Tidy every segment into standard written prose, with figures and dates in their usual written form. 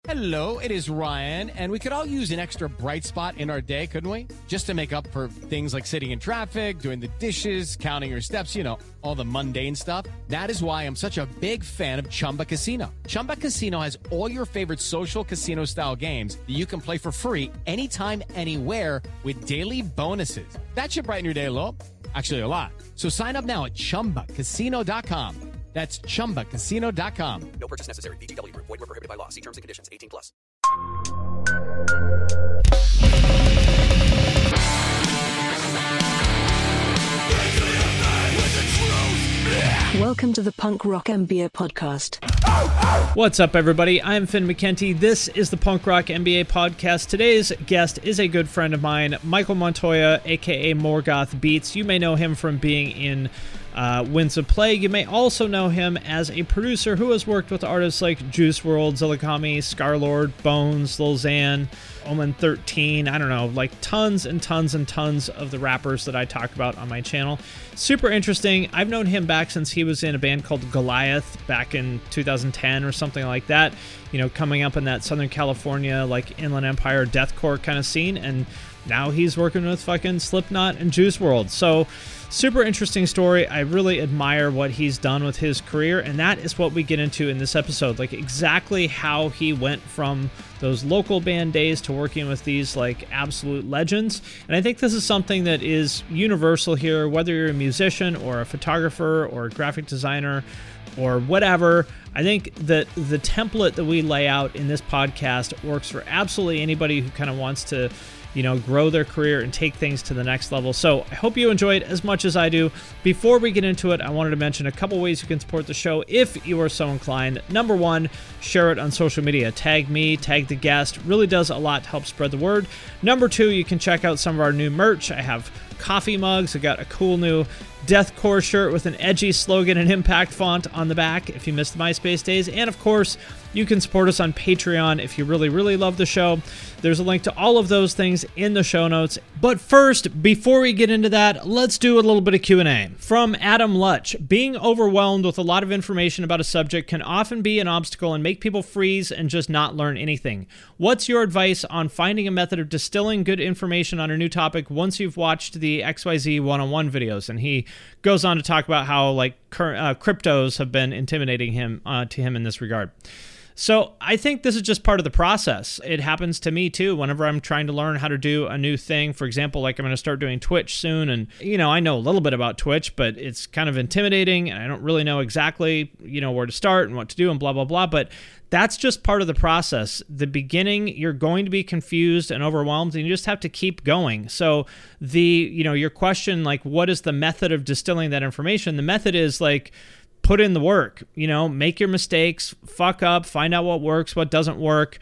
Hello, it is Ryan, and we could all use an extra bright spot in our day, couldn't we? Just to make up for things like sitting in traffic, doing the dishes, counting your steps, all the mundane stuff. That is why I'm such a big fan of Chumba Casino. Chumba Casino has all your favorite social casino-style games that you can play for free anytime, anywhere with daily bonuses. That should brighten your day a little. Actually, a lot. So sign up now at ChumbaCasino.com. That's ChumbaCasino.com. No purchase necessary. VGW Group. Void where prohibited by law. See terms and conditions. 18+. Welcome to the Punk Rock MBA podcast. What's up, everybody? I'm Finn McKenty. This is the Punk Rock MBA podcast. Today's guest is a good friend of mine, Michael Montoya, aka Morgoth Beats. You may know him from being in Winds of Plague. You may also know him as a producer who has worked with artists like Juice WRLD, Zillakami, Scarlord, Bones, Lil Xan, Omen 13, I don't know, like tons and tons and tons of the rappers that I talk about on my channel. Super interesting. I've known him back since he was in a band called Goliath back in 2010 or something like that, coming up in that Southern California, like Inland Empire deathcore kind of scene, and now he's working with fucking Slipknot and Juice WRLD. So super interesting story. I really admire what he's done with his career, and that is what we get into in this episode, like exactly how he went from those local band days to working with these like absolute legends. And I think this is something that is universal here, whether you're a musician or a photographer or a graphic designer or whatever. I think that the template that we lay out in this podcast works for absolutely anybody who kind of wants to grow their career and take things to the next level. So I hope you enjoy it as much as I do. Before we get into it, I wanted to mention a couple ways you can support the show if you are so inclined. Number one, share it on social media. Tag me, tag the guest. Really does a lot to help spread the word. Number two, you can check out some of our new merch. I have coffee mugs. I got a cool new deathcore shirt with an edgy slogan and impact font on the back if you missed the MySpace days. And of course, you can support us on Patreon if you really, really love the show. There's a link to all of those things in the show notes. But first, before we get into that, let's do a little bit of Q&A. From Adam Lutch: being overwhelmed with a lot of information about a subject can often be an obstacle and make people freeze and just not learn anything. What's your advice on finding a method of distilling good information on a new topic once you've watched the XYZ one-on-one videos? And he goes on to talk about how cryptos have been intimidating him to him in this regard. So I think this is just part of the process. It happens to me too whenever I'm trying to learn how to do a new thing. For example, like I'm going to start doing Twitch soon, and I know a little bit about Twitch, but it's kind of intimidating and I don't really know exactly where to start and what to do and blah blah blah. But that's just part of the process. The beginning, you're going to be confused and overwhelmed, and you just have to keep going. So your question, like, what is the method of distilling that information? The method is like, put in the work, make your mistakes, fuck up, find out what works, what doesn't work.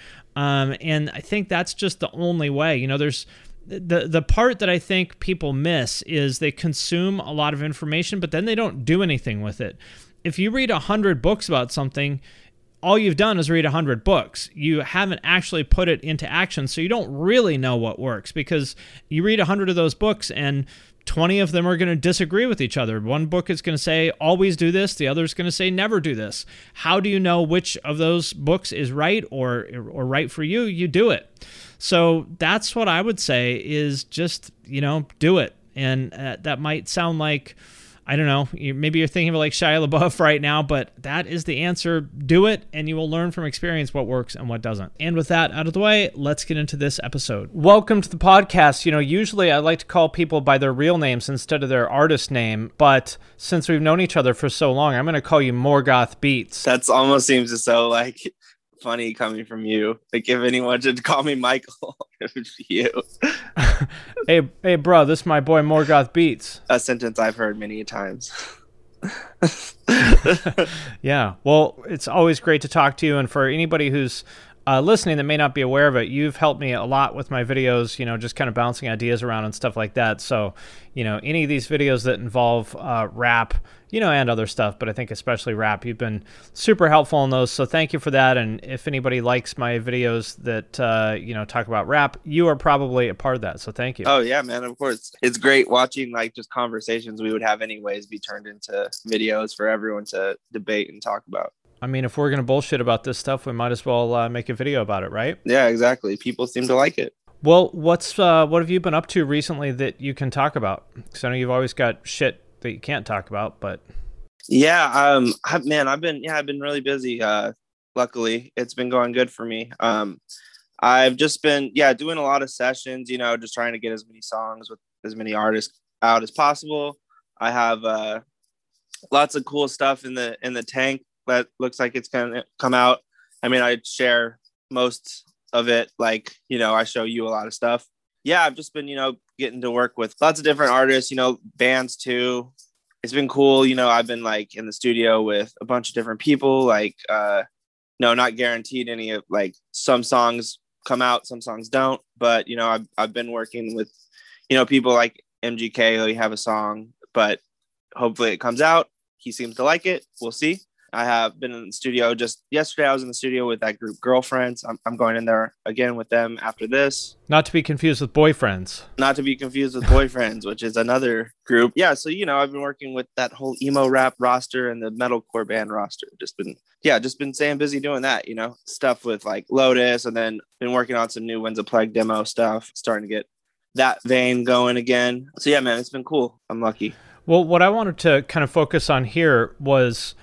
And I think that's just the only way. There's the part that I think people miss is they consume a lot of information, but then they don't do anything with it. If you read 100 books about something, all you've done is read 100 books. You haven't actually put it into action, so you don't really know what works, because you read 100 of those books and 20 of them are going to disagree with each other. One book is going to say, always do this. The other is going to say, never do this. How do you know which of those books is right or right for you? You do it. So that's what I would say is just, do it. And that might sound like, I don't know, maybe you're thinking of like Shia LaBeouf right now, but that is the answer. Do it, and you will learn from experience what works and what doesn't. And with that out of the way, let's get into this episode. Welcome to the podcast. Usually I like to call people by their real names instead of their artist name, but since we've known each other for so long, I'm going to call you Morgoth Beats. That's almost seems so like funny coming from you. Like if anyone should call me Michael, it would be you. Hey, bro, this is my boy Morgoth Beats. A sentence I've heard many times. Yeah, well, it's always great to talk to you. And for anybody who's listening that may not be aware of it, you've helped me a lot with my videos, just kind of bouncing ideas around and stuff like that. So, any of these videos that involve rap, and other stuff, but I think especially rap, you've been super helpful in those. So thank you for that. And if anybody likes my videos that, talk about rap, you are probably a part of that. So thank you. Oh yeah, man. Of course. It's great watching like just conversations we would have anyways be turned into videos for everyone to debate and talk about. I mean, if we're going to bullshit about this stuff, we might as well make a video about it, right? Yeah, exactly. People seem to like it. Well, what have you been up to recently that you can talk about? Because I know you've always got shit that you can't talk about, but Yeah, I've been really busy. Luckily, it's been going good for me. I've just been doing a lot of sessions, just trying to get as many songs with as many artists out as possible. I have lots of cool stuff in the tank that looks like it's gonna come out. I mean, I share most of it, like, I show you a lot of stuff. Yeah, I've just been, getting to work with lots of different artists, bands too. It's been cool. I've been like in the studio with a bunch of different people, like, no, not guaranteed any of, like, some songs come out, some songs don't, but, I've been working with, people like MGK. We have a song, but hopefully it comes out. He seems to like it. We'll see. I have been in the studio just yesterday. I was in the studio with that group Girlfriends. I'm going in there again with them after this. Not to be confused with Boyfriends. Not to be confused with Boyfriends, which is another group. Yeah. So, I've been working with that whole emo rap roster and the metalcore band roster. Just been staying busy doing that, stuff with like Lotus, and then been working on some new Winds of Plague demo stuff, starting to get that vein going again. So yeah, man, it's been cool. I'm lucky. Well, what I wanted to kind of focus on here was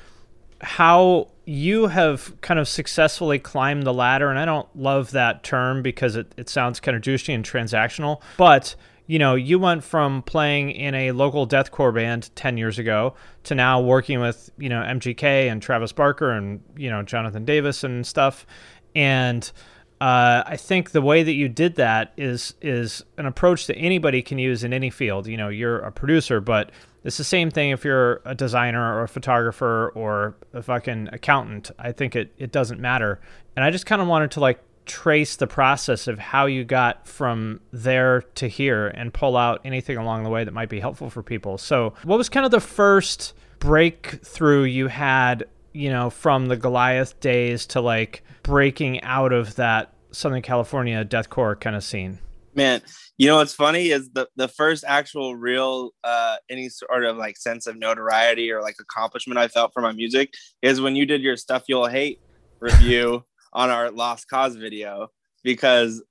how you have kind of successfully climbed the ladder. And I don't love that term because it sounds kind of douchey and transactional. But, you went from playing in a local deathcore band 10 years ago to now working with, MGK and Travis Barker and, Jonathan Davis and stuff. And I think the way that you did that is an approach that anybody can use in any field. You're a producer, but it's the same thing if you're a designer or a photographer or a fucking accountant. I think it doesn't matter. And I just kind of wanted to like trace the process of how you got from there to here and pull out anything along the way that might be helpful for people. So what was kind of the first breakthrough you had, from the Goliath days to like breaking out of that Southern California deathcore kind of scene? Man, what's funny is the first actual real any sort of like sense of notoriety or like accomplishment I felt for my music is when you did your Stuff You'll Hate review on our Lost Cause video, because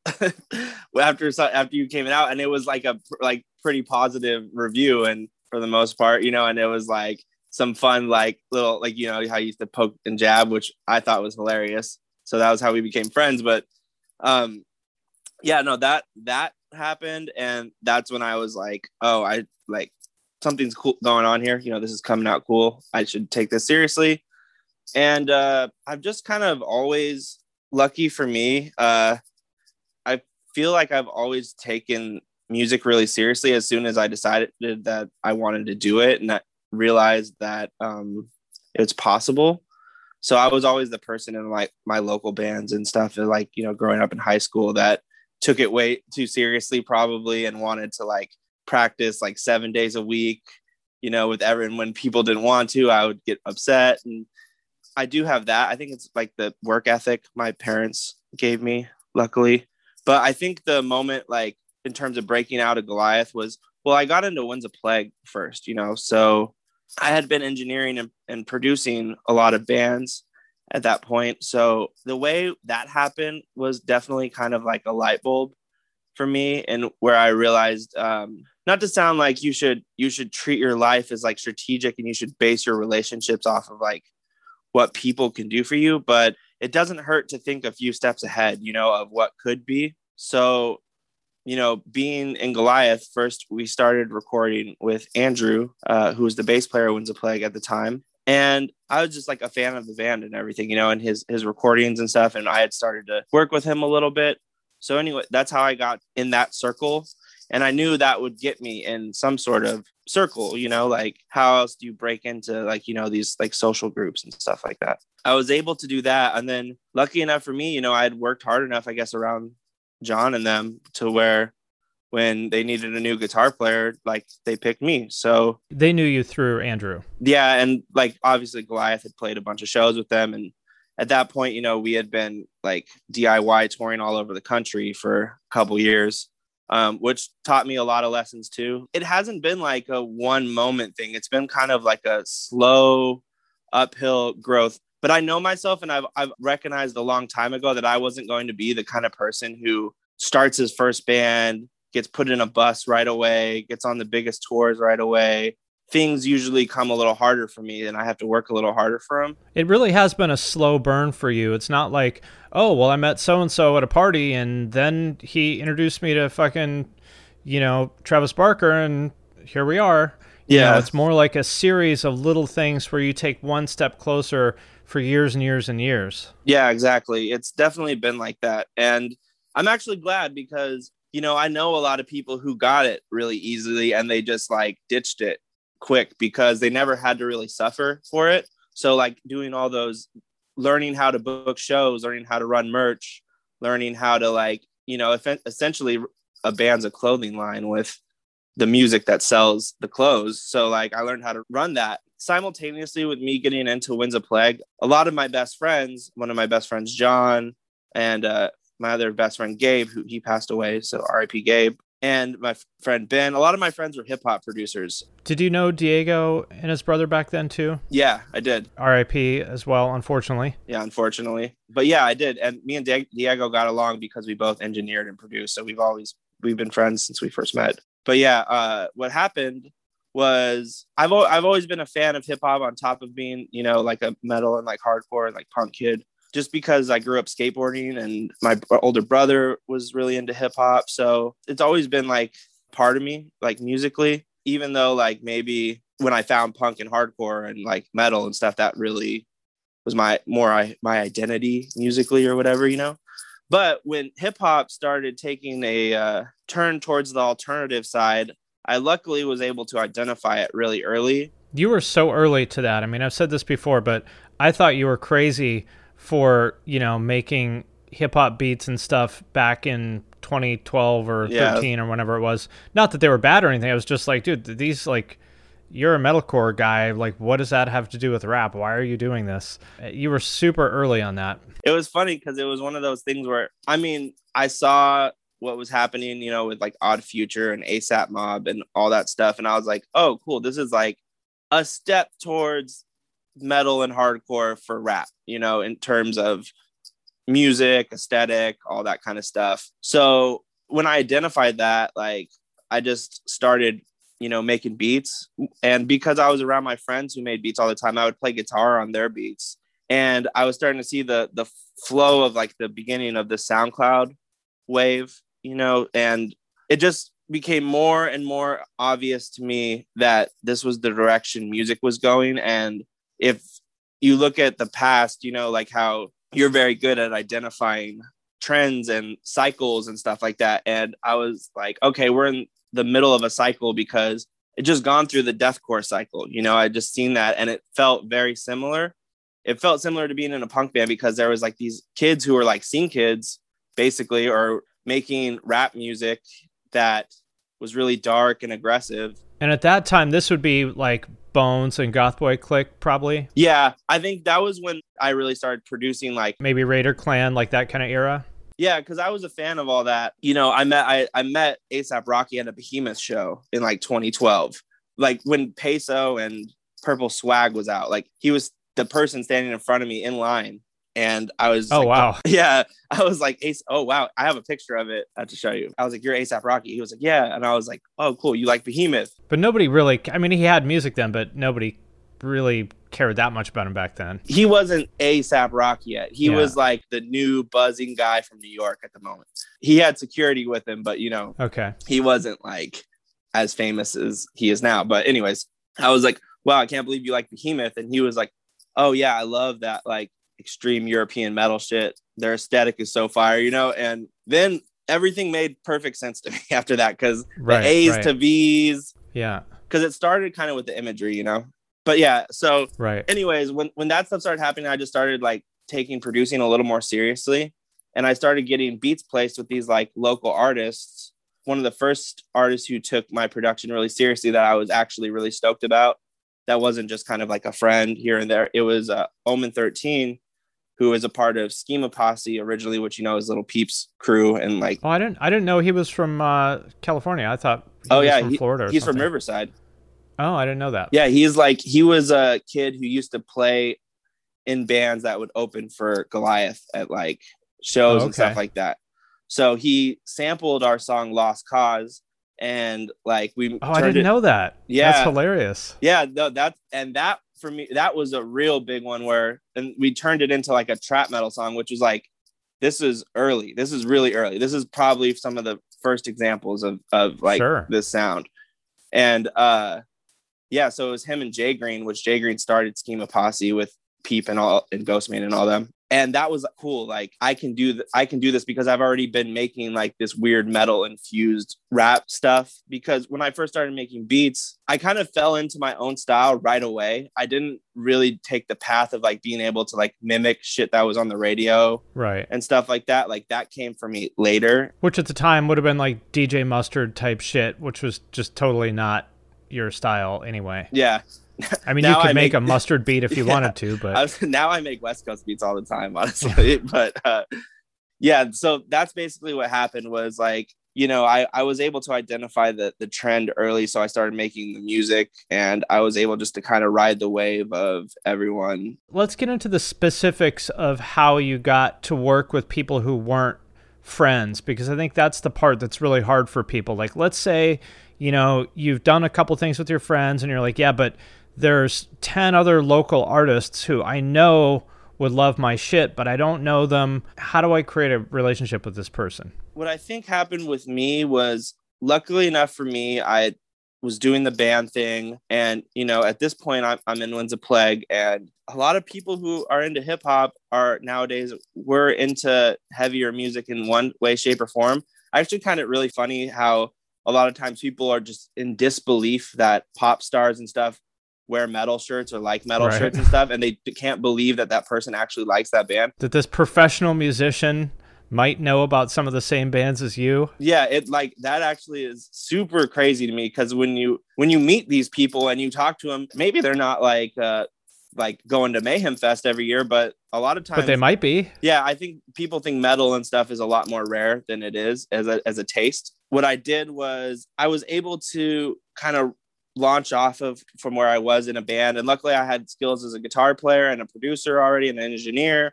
after you came out, and it was like a pretty positive review, and for the most part, and it was like some fun like little like how you used to poke and jab, which I thought was hilarious. So that was how we became friends. But that happened, and that's when I was like, oh, I like something's cool going on here. This is coming out cool. I should take this seriously. And I'm just kind of always, lucky for me, I feel like I've always taken music really seriously as soon as I decided that I wanted to do it, and I realized that it's possible. So I was always the person in like my local bands and stuff, and like, growing up in high school, that took it way too seriously probably, and wanted to like practice like 7 days a week, with everyone. When people didn't want to, I would get upset. And I do have that. I think it's like the work ethic my parents gave me, luckily. But I think the moment, like in terms of breaking out of Goliath, was, well, I got into Winds of Plague first, so I had been engineering and producing a lot of bands at that point. So the way that happened was definitely kind of like a light bulb for me, and where I realized, not to sound like you should treat your life as like strategic, and you should base your relationships off of like what people can do for you, but it doesn't hurt to think a few steps ahead, of what could be. So, being in Goliath, first we started recording with Andrew, who was the bass player of Winds of Plague at the time. And I was just like a fan of the band and everything, and his recordings and stuff. And I had started to work with him a little bit. So anyway, that's how I got in that circle. And I knew that would get me in some sort of circle, like how else do you break into like, these like social groups and stuff like that. I was able to do that. And then lucky enough for me, I had worked hard enough, I guess, around John and them to where when they needed a new guitar player, like they picked me. So they knew you through Andrew. Yeah. And like, obviously Goliath had played a bunch of shows with them. And at that point, we had been like DIY touring all over the country for a couple years, which taught me a lot of lessons too. It hasn't been like a one moment thing. It's been kind of like a slow uphill growth. But I know myself, and I've recognized a long time ago that I wasn't going to be the kind of person who starts his first band, gets put in a bus right away, gets on the biggest tours right away. Things usually come a little harder for me, and I have to work a little harder for them. It really has been a slow burn for you. It's not like, oh, well, I met so-and-so at a party, and then he introduced me to fucking, Travis Barker, and here we are. It's more like a series of little things where you take one step closer for years and years and years. Yeah, exactly. It's definitely been like that. And I'm actually glad because, I know a lot of people who got it really easily and they just like ditched it quick because they never had to really suffer for it. So like doing all those, learning how to book shows, learning how to run merch, learning how to essentially a band's a clothing line with the music that sells the clothes. So like I learned how to run that simultaneously with me getting into Winds of Plague. A lot of my best friends, one of my best friends, John, and my other best friend, Gabe, who he passed away. So RIP Gabe, and my friend Ben. A lot of my friends were hip hop producers. Did you know Diego and his brother back then too? Yeah, I did. RIP as well, unfortunately. Yeah, unfortunately. But yeah, I did. And me and Diego got along because we both engineered and produced. So we've been friends since we first met. But yeah, what happened was I've always been a fan of hip hop on top of being, like a metal and like hardcore and like punk kid, just because I grew up skateboarding and my older brother was really into hip hop. So it's always been like part of me, like musically, even though like maybe when I found punk and hardcore and like metal and stuff, that really was my identity musically or whatever, But when hip hop started taking a turn towards the alternative side, I luckily was able to identify it really early. You were so early to that. I mean, I've said this before, but I thought you were crazy for, making hip hop beats and stuff back in 2012 or 13 or whenever it was. Not that they were bad or anything. I was just like, dude, these like, you're a metalcore guy. Like, what does that have to do with rap? Why are you doing this? You were super early on that. It was funny because it was one of those things where, I saw what was happening, with like Odd Future and ASAP Mob and all that stuff. And I was like, oh, cool. This is like a step towards metal and hardcore for rap, in terms of music, aesthetic, all that kind of stuff. So when I identified that, like, I just started, making beats. And because I was around my friends who made beats all the time, I would play guitar on their beats. And I was starting to see the flow of like the beginning of the SoundCloud wave, and it just became more and more obvious to me that this was the direction music was going. And if you look at the past, like how you're very good at identifying trends and cycles and stuff like that. And I was like, okay, we're in the middle of a cycle because it just gone through the deathcore cycle. I just seen that and it felt very similar. It felt similar to being in a punk band because there was like these kids who were like scene kids basically, or making rap music that was really dark and aggressive. And at that time, this would be like Bones and Gothboy Clique, probably. Yeah, I think that was when I really started producing, like maybe Raider Clan, like that kind of era. Yeah, because I was a fan of all that. I met A$AP Rocky at a Behemoth show in like 2012, like when Peso and Purple Swag was out. Like he was the person standing in front of me in line. And I was wow. Yeah. I was like, oh, wow. I have a picture of it. I have to show you. I was like, you're A$AP Rocky. He was like, yeah. And I was like, oh, cool. You like Behemoth. But nobody really, he had music then, but nobody really cared that much about him back then. He wasn't A$AP Rocky yet. He was like the new buzzing guy from New York at the moment. He had security with him, but okay, he wasn't like as famous as he is now. But anyways, I was like, wow, I can't believe you like Behemoth. And he was like, oh yeah, I love that. Like, extreme European metal shit. Their aesthetic is so fire, and then everything made perfect sense to me after that, because the A's to V's, because it started kind of with the imagery, but yeah, so anyways, when that stuff started happening, I just started like taking producing a little more seriously, and I started getting beats placed with these like local artists. One of the first artists who took my production really seriously that I was actually really stoked about, that wasn't just kind of like a friend here and there, it was Omen 13, who is a part of Schema Posse originally, which is Little Peep's crew, and like. Oh, I didn't know he was from California. I thought. He was from Florida. Or he's something. from Riverside. Oh, I didn't know that. Yeah, he was a kid who used to play in bands that would open for Goliath at like shows and stuff like that. So he sampled our song Lost Cause, and like I didn't know that. Yeah. That's hilarious. Yeah, no, that for me, that was a real big one and we turned it into like a trap metal song, which was like, this is early. This is really early. This is probably some of the first examples of like this sound. And so it was him and Jay Green, which Jay Green started Schema Posse with Peep and Ghostman and all them. And that was cool. Like I can do this because I've already been making like this weird metal infused rap stuff. Because when I first started making beats, I kind of fell into my own style right away. I didn't really take the path of like being able to like mimic shit that was on the radio, right, and stuff like that. Like that came for me later. Which at the time would have been like DJ Mustard type shit, which was just totally not your style anyway. Yeah. I mean, you could make a Mustard beat if you wanted to, but now I make West Coast beats all the time, honestly. But so that's basically what happened was like, you know, I was able to identify the trend early. So I started making the music and I was able just to kind of ride the wave of everyone. Let's get into the specifics of how you got to work with people who weren't friends, because I think that's the part that's really hard for people. Like, let's say, you know, you've done a couple things with your friends and you're like, yeah, but there's 10 other local artists who I know would love my shit, but I don't know them. How do I create a relationship with this person? What I think happened with me was, luckily enough for me, I was doing the band thing. And, you know, at this point, I'm in Winds of Plague. And a lot of people who are into hip hop are nowadays, we're into heavier music in one way, shape, or form. I actually find it really funny how a lot of times people are just in disbelief that pop stars and stuff wear metal shirts or like metal shirts and stuff, and they can't believe that person actually likes that band. That this professional musician might know about some of the same bands as you. Yeah, it like that actually is super crazy to me, because when you meet these people and you talk to them, maybe they're not like going to Mayhem Fest every year, but a lot of times, but they might be. Yeah, I think people think metal and stuff is a lot more rare than it is as a taste. What I did was I was able to kind of launch off of from where I was in a band. And luckily I had skills as a guitar player and a producer already and an engineer.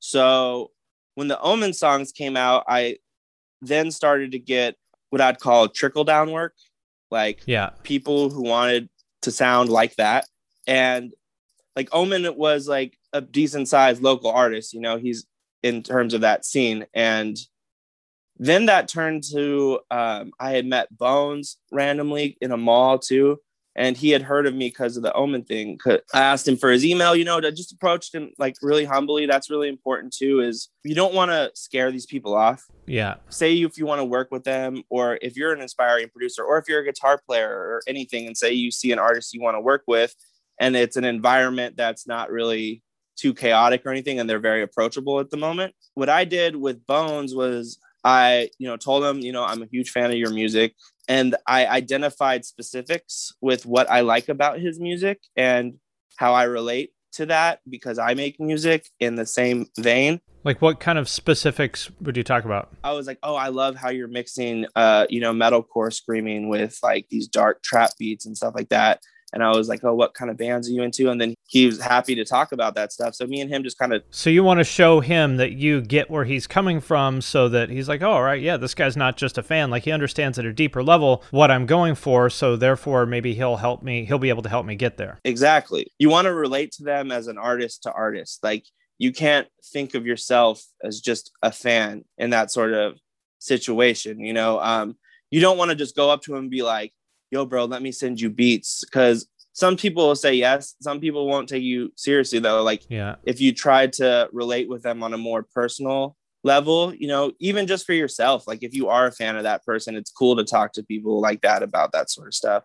So when the Omen songs came out, I then started to get what I'd call trickle down work, like people who wanted to sound like that. And like Omen was like a decent sized local artist, you know, he's in terms of that scene. And then that turned to, I had met Bones randomly in a mall too. And he had heard of me because of the Omen thing. I asked him for his email, you know, I just approached him like really humbly. That's really important too, is you don't want to scare these people off. Yeah. Say if you want to work with them, or if you're an aspiring producer, or if you're a guitar player or anything, and say you see an artist you want to work with, and it's an environment that's not really too chaotic or anything, and they're very approachable at the moment. What I did with Bones was I, you know, told him, you know, I'm a huge fan of your music. And I identified specifics with what I like about his music and how I relate to that, because I make music in the same vein. Like what kind of specifics would you talk about? I was like, oh, I love how you're mixing, you know, metalcore screaming with like these dark trap beats and stuff like that. And I was like, oh, what kind of bands are you into? And then he was happy to talk about that stuff. So me and him just kind of... So you want to show him that you get where he's coming from, so that he's like, oh, all right, yeah, this guy's not just a fan. Like he understands at a deeper level what I'm going for. So therefore, maybe he'll help me. He'll be able to help me get there. Exactly. You want to relate to them as an artist to artist. Like you can't think of yourself as just a fan in that sort of situation. You know, you don't want to just go up to him and be like, yo, bro, let me send you beats. Because some people will say yes. Some people won't take you seriously, though. Like, if you try to relate with them on a more personal level, you know, even just for yourself, like if you are a fan of that person, it's cool to talk to people like that about that sort of stuff.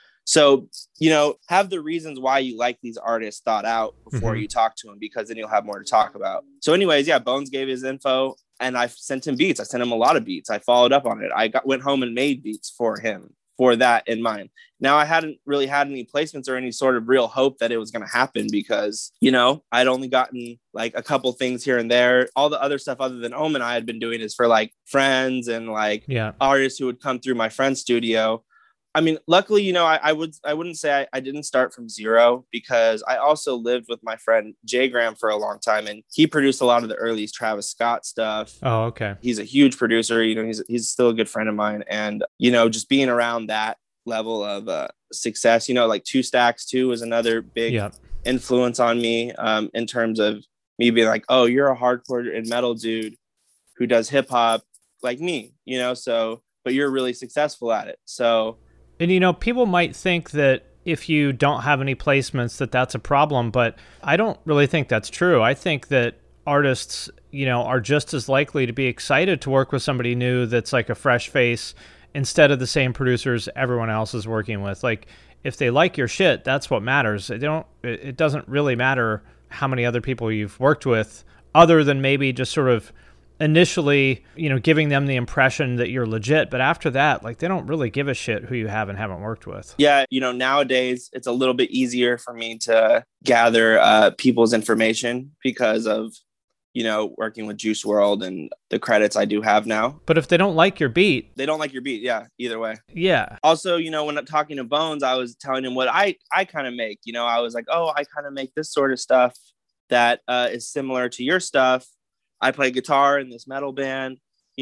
So, you know, have the reasons why you like these artists thought out before you talk to them, because then you'll have more to talk about. So anyways, yeah, Bones gave his info and I sent him beats. I sent him a lot of beats. I followed up on it. Went home and made beats for him, for that in mind. Now, I hadn't really had any placements or any sort of real hope that it was going to happen, because, you know, I'd only gotten like a couple things here and there. All the other stuff other than Omen I had been doing is for like friends and like artists who would come through my friend's studio. I mean, luckily, I wouldn't say I didn't start from zero, because I also lived with my friend Jay Graham for a long time, and he produced a lot of the early Travis Scott stuff. Oh, okay. He's a huge producer. He's still a good friend of mine, and just being around that level of success, like Two Stacks 2 was another big influence on me, in terms of me being like, oh, you're a hardcore and metal dude who does hip hop like me, so, but you're really successful at it. So. And, people might think that if you don't have any placements, that's a problem, but I don't really think that's true. I think that artists, are just as likely to be excited to work with somebody new that's like a fresh face instead of the same producers everyone else is working with. Like, if they like your shit, that's what matters. It doesn't really matter how many other people you've worked with, other than maybe just sort of initially, giving them the impression that you're legit. But after that, like, they don't really give a shit who you have and haven't worked with. Yeah. Nowadays it's a little bit easier for me to gather people's information because of, working with Juice World and the credits I do have now. But if they don't like your beat. Yeah. Either way. Yeah. Also, when I'm talking to Bones, I was telling him what I kind of make, I was like, oh, I kind of make this sort of stuff that is similar to your stuff. I play guitar in this metal band,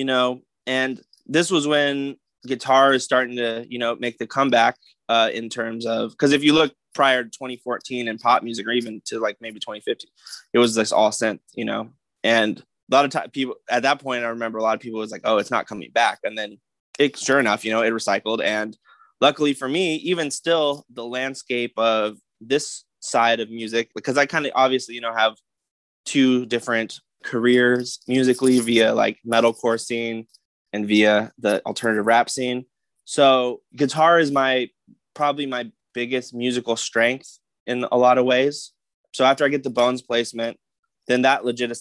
and this was when guitar is starting to, make the comeback in terms of, because if you look prior to 2014 in pop music, or even to like maybe 2015, it was this all synth, and a lot of time people at that point, I remember a lot of people was like, oh, it's not coming back. And then sure enough, it recycled. And luckily for me, even still, the landscape of this side of music, because I kind of obviously, have two different careers musically via like metalcore scene and via the alternative rap scene. So guitar is probably my biggest musical strength in a lot of ways. So after I get the Bones placement, then that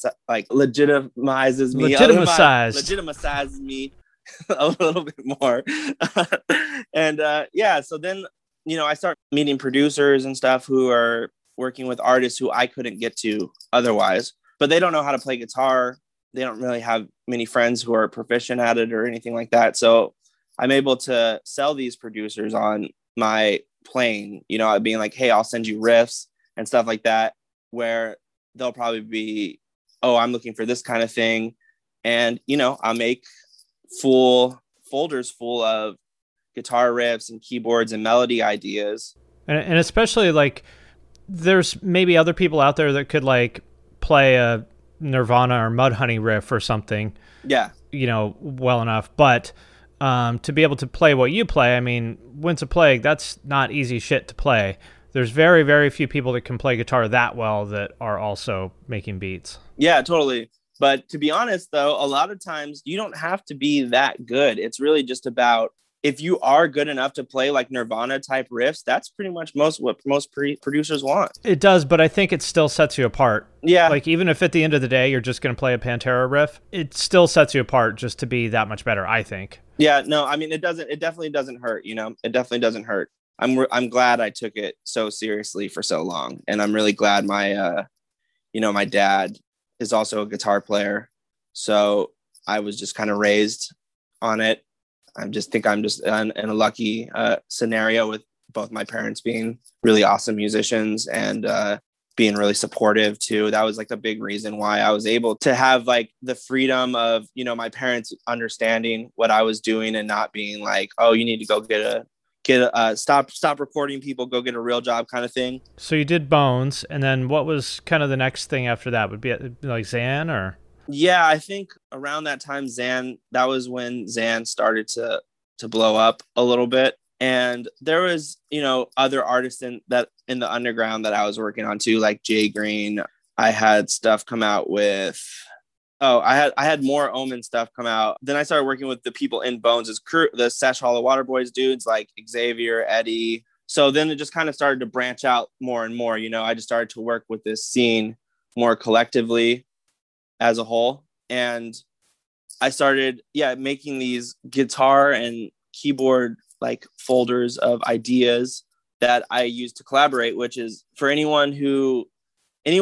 legitimizes me a little bit more. And so then, I start meeting producers and stuff who are working with artists who I couldn't get to otherwise, but they don't know how to play guitar. They don't really have many friends who are proficient at it or anything like that. So I'm able to sell these producers on my playing, being like, hey, I'll send you riffs and stuff like that, where they'll probably be, oh, I'm looking for this kind of thing. And, I'll make full folders full of guitar riffs and keyboards and melody ideas. And especially like there's maybe other people out there that could like play a Nirvana or Mudhoney riff or something. Yeah. Well enough. But to be able to play what you play, I mean, Winds of Plague, that's not easy shit to play. There's very, very few people that can play guitar that well that are also making beats. Yeah, totally. But to be honest, though, a lot of times you don't have to be that good. It's really just about, if you are good enough to play like Nirvana type riffs, that's pretty much what most producers want. It does, but I think it still sets you apart. Yeah. Like, even if at the end of the day you're just going to play a Pantera riff, it still sets you apart just to be that much better, I think. Yeah, no, I mean, it definitely doesn't hurt, it definitely doesn't hurt. I'm glad I took it so seriously for so long. And I'm really glad my dad is also a guitar player. So I was just kind of raised on it. I'm just in a lucky scenario with both my parents being really awesome musicians and being really supportive too. That was like a big reason why I was able to have like the freedom of, my parents understanding what I was doing and not being like, oh, you need to go stop recording people, go get a real job kind of thing. So you did Bones, and then what was kind of the next thing after that? Would be like Xan, or? Yeah, I think around that time, that was when Xan started to blow up a little bit. And there was, other artists in the underground that I was working on too, like Jay Green. I had stuff come out with, I had more Omen stuff come out. Then I started working with the people in Bones' crew, the Sesh Hollow Water Boys dudes like Xavier, Eddie. So then it just kind of started to branch out more and more. I just started to work with this scene more collectively as a whole. And I started, making these guitar and keyboard like folders of ideas that I use to collaborate, which is for anyone who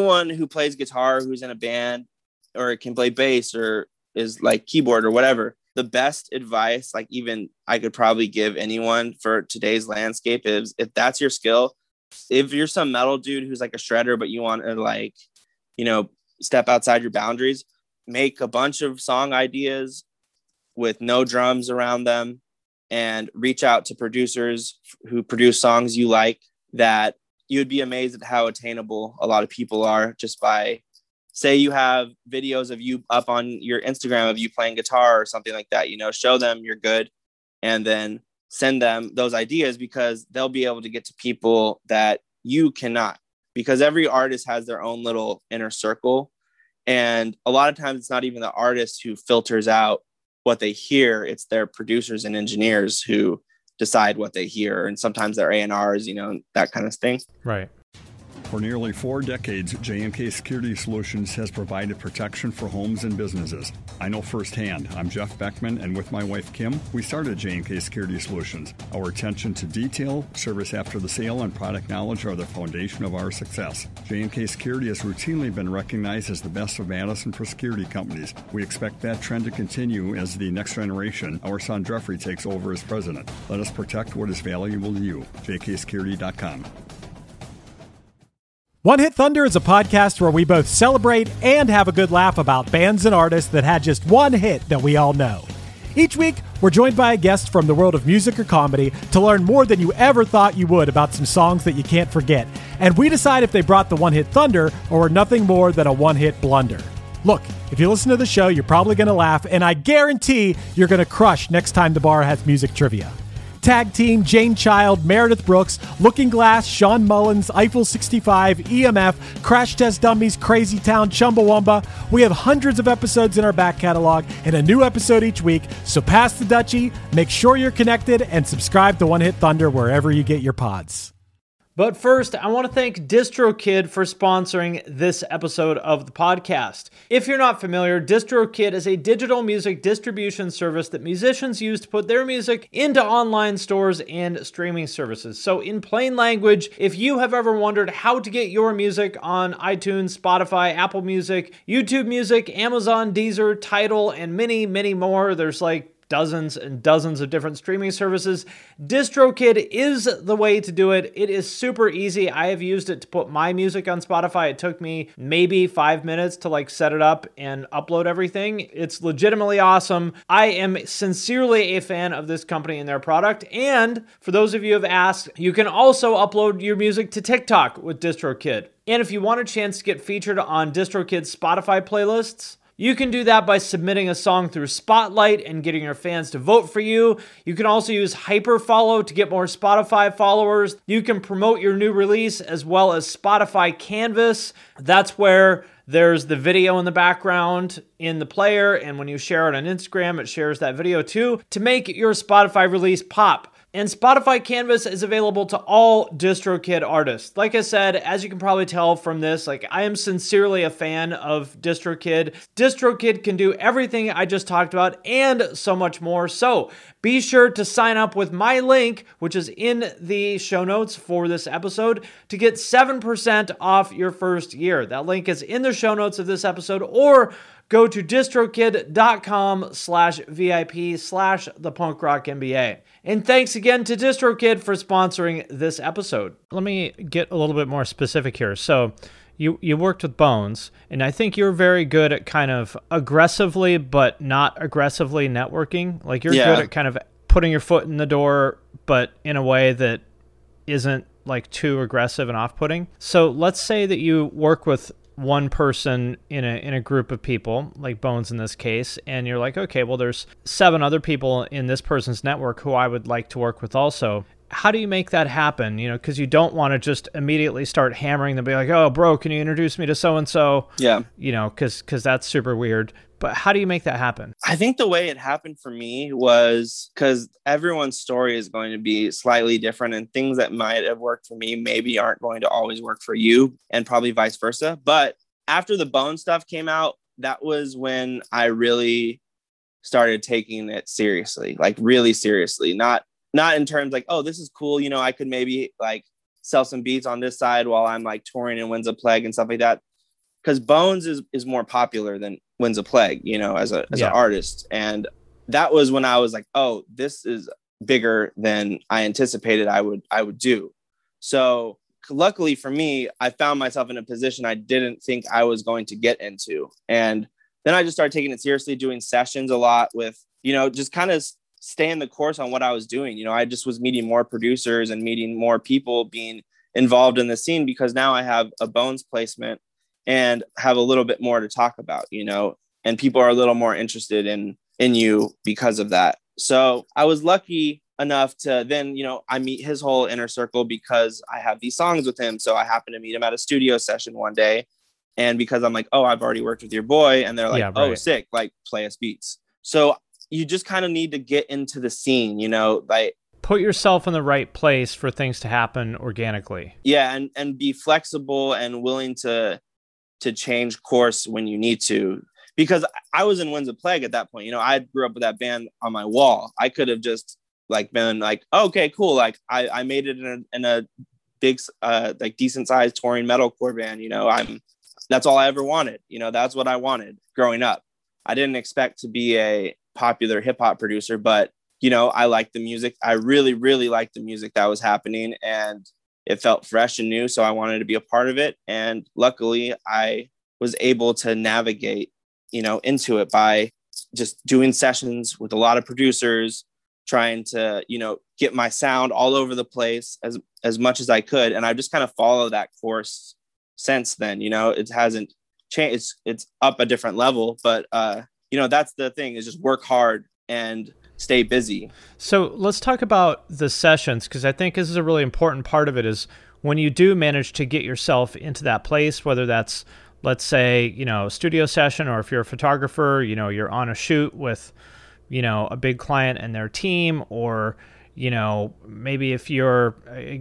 plays guitar, who's in a band, or can play bass or is like keyboard or whatever. the best advice, like even I could probably give anyone for today's landscape is if that's your skill, if you're some metal dude who's like a shredder, but you want to like, step outside your boundaries, make a bunch of song ideas with no drums around them and reach out to producers who produce songs you like, that you'd be amazed at how attainable a lot of people are just by, say you have videos of you up on your Instagram of you playing guitar or something like that, show them you're good and then send them those ideas, because they'll be able to get to people that you cannot, because every artist has their own little inner circle. And a lot of times it's not even the artist who filters out what they hear. It's their producers and engineers who decide what they hear. And sometimes they're A&Rs, that kind of thing. Right. For nearly 4 decades, J&K Security Solutions has provided protection for homes and businesses. I know firsthand. I'm Jeff Beckman, and with my wife, Kim, we started J&K Security Solutions. Our attention to detail, service after the sale, and product knowledge are the foundation of our success. J&K Security has routinely been recognized as the best of Madison for security companies. We expect that trend to continue as the next generation, our son Jeffrey, takes over as president. Let us protect what is valuable to you. jksecurity.com. One Hit Thunder is a podcast where we both celebrate and have a good laugh about bands and artists that had just one hit that we all know. Each week, we're joined by a guest from the world of music or comedy to learn more than you ever thought you would about some songs that you can't forget. And we decide if they brought the One Hit Thunder or were nothing more than a one-hit blunder. Look, if you listen to the show, you're probably going to laugh, and I guarantee you're going to crush next time the bar has music trivia. Tag Team, Jane Child, Meredith Brooks, Looking Glass, Sean Mullins, Eiffel 65, EMF, Crash Test Dummies, Crazy Town, Chumbawamba. We have hundreds of episodes in our back catalog and a new episode each week, so pass the Dutchie, make sure you're connected, and subscribe to One Hit Thunder wherever you get your pods. But first, I want to thank DistroKid for sponsoring this episode of the podcast. If you're not familiar, DistroKid is a digital music distribution service that musicians use to put their music into online stores and streaming services. So in plain language, if you have ever wondered how to get your music on iTunes, Spotify, Apple Music, YouTube Music, Amazon, Deezer, Tidal, and many, many more, there's like dozens and dozens of different streaming services, DistroKid is the way to do it. It is super easy. I have used it to put my music on Spotify. It took me maybe 5 minutes to set it up and upload everything. It's legitimately awesome. I am sincerely a fan of this company and their product. And for those of you who have asked, you can also upload your music to TikTok with DistroKid. And if you want a chance to get featured on DistroKid's Spotify playlists, you can do that by submitting a song through Spotlight and getting your fans to vote for you. You can also use Hyperfollow to get more Spotify followers. You can promote your new release as well as Spotify Canvas. That's where there's the video in the background in the player, and when you share it on Instagram, it shares that video too to make your Spotify release pop. And Spotify Canvas is available to all DistroKid artists. Like I said, as you can probably tell from this, I am sincerely a fan of DistroKid. DistroKid can do everything I just talked about and so much more. So be sure to sign up with my link, which is in the show notes for this episode, to get 7% off your first year. That link is in the show notes of this episode, or go to distrokid.com/VIP/thepunkrockmba. And thanks again to DistroKid for sponsoring this episode. Let me get a little bit more specific here. So you worked with Bones, and I think you're very good at kind of aggressively but not aggressively networking. You're good at kind of putting your foot in the door, but in a way that isn't too aggressive and off-putting. So let's say that you work with one person in a group of people, like Bones in this case, and you're like, okay, well, there's 7 other people in this person's network who I would like to work with also. How do you make that happen? Because you don't want to just immediately start hammering them, be like, oh, bro, can you introduce me to so-and-so? Yeah. Because that's super weird. But how do you make that happen? I think the way it happened for me was because everyone's story is going to be slightly different, and things that might have worked for me maybe aren't going to always work for you, and probably vice versa. But after the Bone stuff came out, that was when I really started taking it seriously, really seriously, not in terms oh, this is cool. I could maybe sell some beats on this side while I'm touring in Winds of Plague and stuff like that. Because Bones is more popular than Winds of Plague, as an artist. And that was when I was like, oh, this is bigger than I anticipated I would do. So luckily for me, I found myself in a position I didn't think I was going to get into. And then I just started taking it seriously, doing sessions a lot with, just kind of staying the course on what I was doing. I just was meeting more producers and meeting more people, being involved in the scene, because now I have a Bones placement and have a little bit more to talk about, and people are a little more interested in you because of that. So I was lucky enough to then, I meet his whole inner circle because I have these songs with him. So I happened to meet him at a studio session one day. And because I'm like, oh, I've already worked with your boy. And they're like, oh, sick, like play us beats. So you just kind of need to get into the scene, like put yourself in the right place for things to happen organically. Yeah. And be flexible and willing to change course when you need to. Because I was in Winds of Plague at that point. I grew up with that band on my wall. I could have just been like, oh, okay, cool. Like I made it in a big, decent sized touring metalcore band. That's all I ever wanted. That's what I wanted growing up. I didn't expect to be a popular hip hop producer, but I liked the music. I really, really liked the music that was happening, and it felt fresh and new. So I wanted to be a part of it. And luckily I was able to navigate into it by just doing sessions with a lot of producers, trying to, get my sound all over the place as much as I could. And I just kind of followed that course since then. It hasn't changed. It's up a different level, but that's the thing, is just work hard and stay busy. So let's talk about the sessions, because I think this is a really important part of it, is when you do manage to get yourself into that place, whether that's, let's say, a studio session, or if you're a photographer, you're on a shoot with, a big client and their team, or, maybe if you're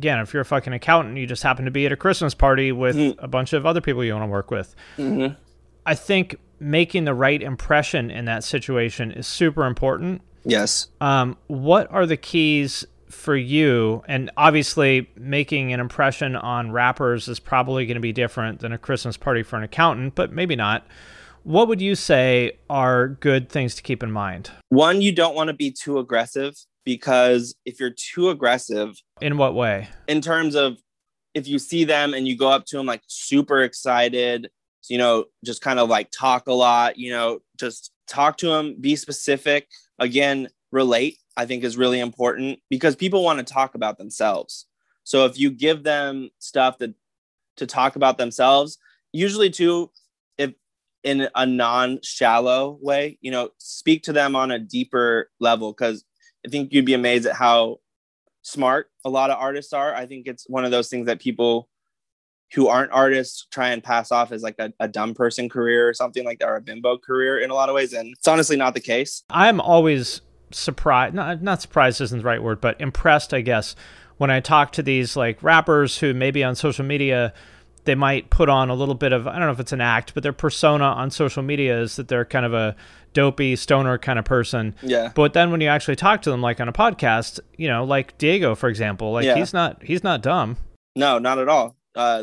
a fucking accountant, you just happen to be at a Christmas party with a bunch of other people you want to work with. Mm-hmm. I think making the right impression in that situation is super important. Yes. What are the keys for you? And obviously making an impression on rappers is probably going to be different than a Christmas party for an accountant, but maybe not. What would you say are good things to keep in mind? One, you don't want to be too aggressive, because if you're too aggressive... In what way? In terms of, if you see them and you go up to them like super excited, just kind of like talk a lot, just talk to them, be specific. Again, relate, I think, is really important, because people want to talk about themselves. So if you give them stuff to talk about themselves, usually too, if in a non-shallow way, speak to them on a deeper level, because I think you'd be amazed at how smart a lot of artists are. I think it's one of those things that people who aren't artists try and pass off as like a dumb person career or something like that, or a bimbo career in a lot of ways. And it's honestly not the case. I'm always surprised, not surprised isn't the right word, but impressed, I guess, when I talk to these like rappers who maybe on social media, they might put on a little bit of, I don't know if it's an act, but their persona on social media is that they're kind of a dopey stoner kind of person. Yeah. But then when you actually talk to them, like on a podcast, like Diego, for example, like he's not dumb. No, not at all.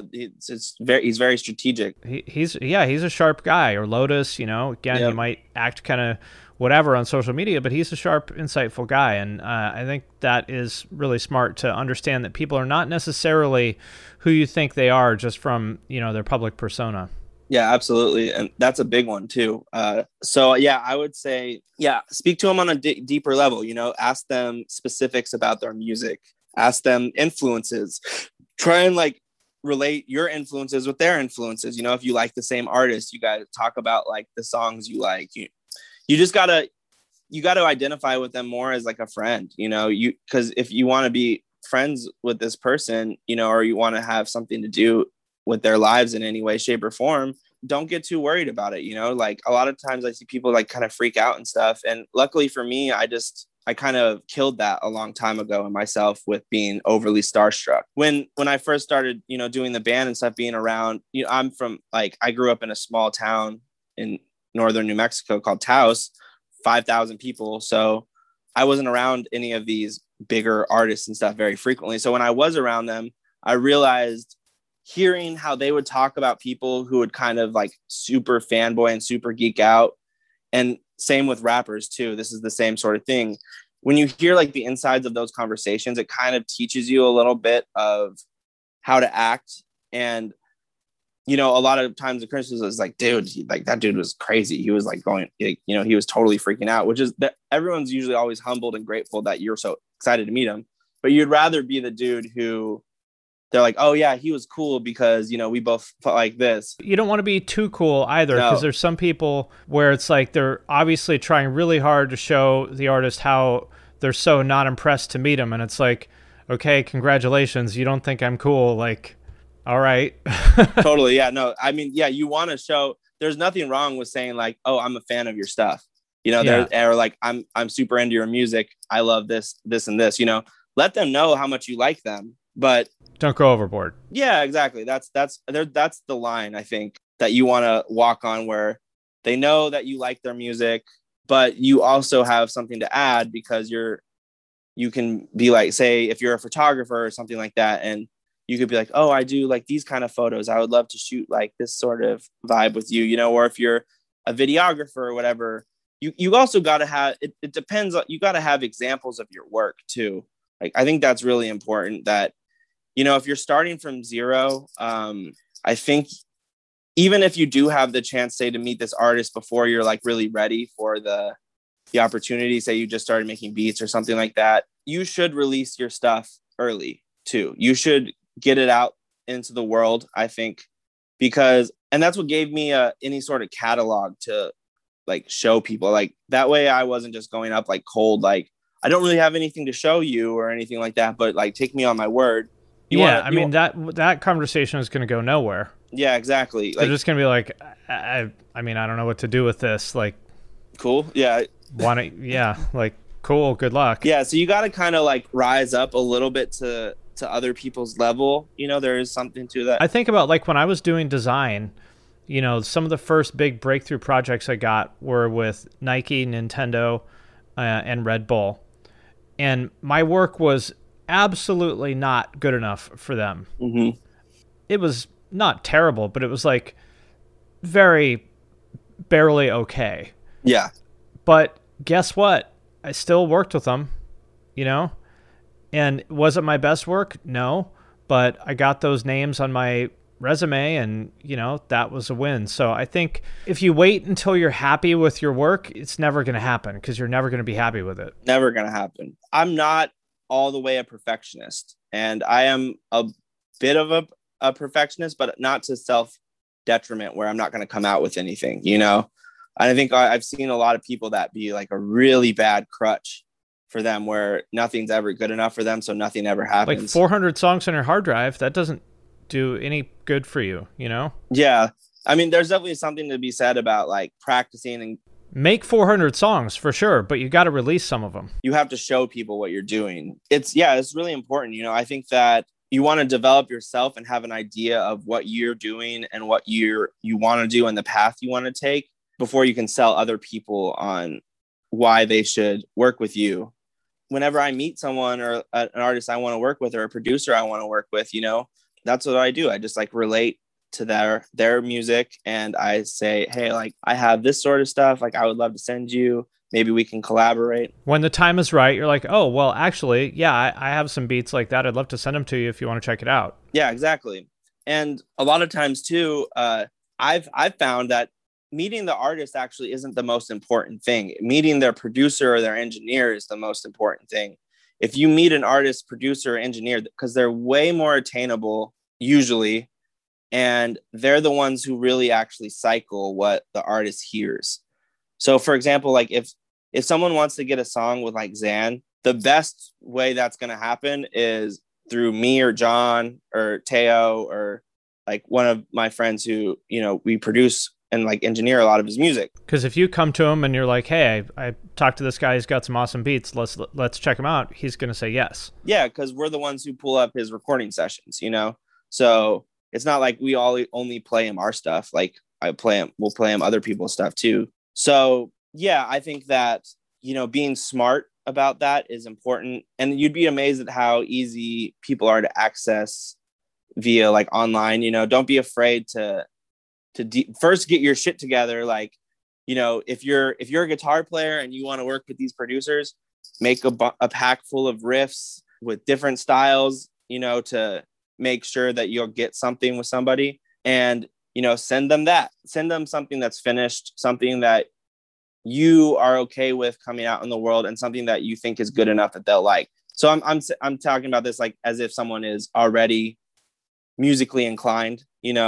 He's very strategic. He's a sharp guy. Or Lotus, again, he might act kind of whatever on social media, but he's a sharp, insightful guy. And I think that is really smart to understand that people are not necessarily who you think they are just from, their public persona. Yeah, absolutely. And that's a big one too. So yeah, I would say, speak to them on a deeper level, ask them specifics about their music, ask them influences, try and like relate your influences with their influences. If you like the same artist, you got to talk about like the songs you like. You just gotta identify with them more as like a friend, because if you want to be friends with this person, or you want to have something to do with their lives in any way, shape, or form, don't get too worried about it. Like a lot of times I see people like kind of freak out and stuff. And luckily for me, I kind of killed that a long time ago in myself with being overly starstruck. When I first started, doing the band and stuff, being around, I'm from I grew up in a small town in northern New Mexico called Taos, 5,000 people. So I wasn't around any of these bigger artists and stuff very frequently. So when I was around them, I realized hearing how they would talk about people who would kind of like super fanboy and super geek out, and same with rappers too. This is the same sort of thing. When you hear like the insides of those conversations, it kind of teaches you a little bit of how to act. And, you know, a lot of times the criticism is like, dude, like that dude was crazy. He was like going, you know, he was totally freaking out, which is that everyone's usually always humbled and grateful that you're so excited to meet him. But you'd rather be the dude who they're like, oh yeah, he was cool because, you know, we both felt like this. You don't want to be too cool either, because there's some people where it's like they're obviously trying really hard to show the artist how they're so not impressed to meet him. And it's like, okay, congratulations. You don't think I'm cool. Like, all right. Totally. Yeah, no, I mean, yeah, you want to show there's nothing wrong with saying like, oh, I'm a fan of your stuff. You know, or like, I'm super into your music. I love this, and this, you know, let them know how much you like them, but don't go overboard. Yeah, exactly. That's the line, I think, that you want to walk on, where they know that you like their music, but you also have something to add because you can be like, say, if you're a photographer or something like that, and you could be like, oh, I do like these kind of photos. I would love to shoot like this sort of vibe with you, you know, or if you're a videographer or whatever, you also got to have, it depends on, you got to have examples of your work too. Like, I think that's really important that, you know, if you're starting from zero, I think even if you do have the chance, say, to meet this artist before you're like really ready for the opportunity, say you just started making beats or something like that, you should release your stuff early too. You should get it out into the world, I think, because, and that's what gave me any sort of catalog to like show people. Like that way I wasn't just going up like cold, like I don't really have anything to show you or anything like that, but like take me on my word. That conversation is going to go nowhere. Yeah, exactly. They're just going to be like, I mean, I don't know what to do with this. Like, cool. Yeah. Like, cool. Good luck. Yeah. So you got to kind of like rise up a little bit to other people's level. You know, there is something to that. I think about like when I was doing design, you know, some of the first big breakthrough projects I got were with Nike, Nintendo, and Red Bull. And my work was absolutely not good enough for them. Mm-hmm. It was not terrible, but it was like very barely okay. Yeah. But guess what? I still worked with them, you know? And was it my best work? No. But I got those names on my resume and, you know, that was a win. So I think if you wait until you're happy with your work, it's never going to happen because you're never going to be happy with it. Never going to happen. I'm not all the way a perfectionist, and I am a bit of a perfectionist, but not to self detriment where I'm not going to come out with anything, you know? And I think I've seen a lot of people that be like a really bad crutch for them where nothing's ever good enough for them. So nothing ever happens. Like 400 songs on your hard drive, that doesn't do any good for you, you know? Yeah. I mean, there's definitely something to be said about like practicing and make 400 songs for sure, but you got to release some of them. You have to show people what you're doing. It's really important. You know, I think that you want to develop yourself and have an idea of what you're doing and what you want to do and the path you want to take before you can sell other people on why they should work with you. Whenever I meet someone or an artist I want to work with or a producer I want to work with, you know, that's what I do. I just like relate to their music and I say, hey, like I have this sort of stuff, like I would love to send you, maybe we can collaborate. When the time is right, you're like, oh well, actually, yeah, I have some beats like that, I'd love to send them to you if you want to check it out. Yeah, exactly. And a lot of times too, I've found that meeting the artist actually isn't the most important thing. Meeting their producer or their engineer is the most important thing. If you meet an artist, producer, or engineer, because they're way more attainable usually, and they're the ones who really actually cycle what the artist hears. So for example, like if someone wants to get a song with like Xan, the best way that's going to happen is through me or John or Teo or like one of my friends who, you know, we produce and like engineer a lot of his music. Because if you come to him and you're like, hey, I talked to this guy, he's got some awesome beats, let's check him out, he's going to say yes. Yeah, because we're the ones who pull up his recording sessions, you know? So it's not like we all only play him our stuff. Like we'll play him other people's stuff too. So yeah, I think that, you know, being smart about that is important. And you'd be amazed at how easy people are to access via like online, you know. Don't be afraid to first get your shit together, like if you're a guitar player and you want to work with these producers, make a pack full of riffs with different styles, to make sure that you'll get something with somebody, and, send them something that's finished, something that you are okay with coming out in the world, and something that you think is good enough that they'll like. So I'm talking about this like as if someone is already musically inclined,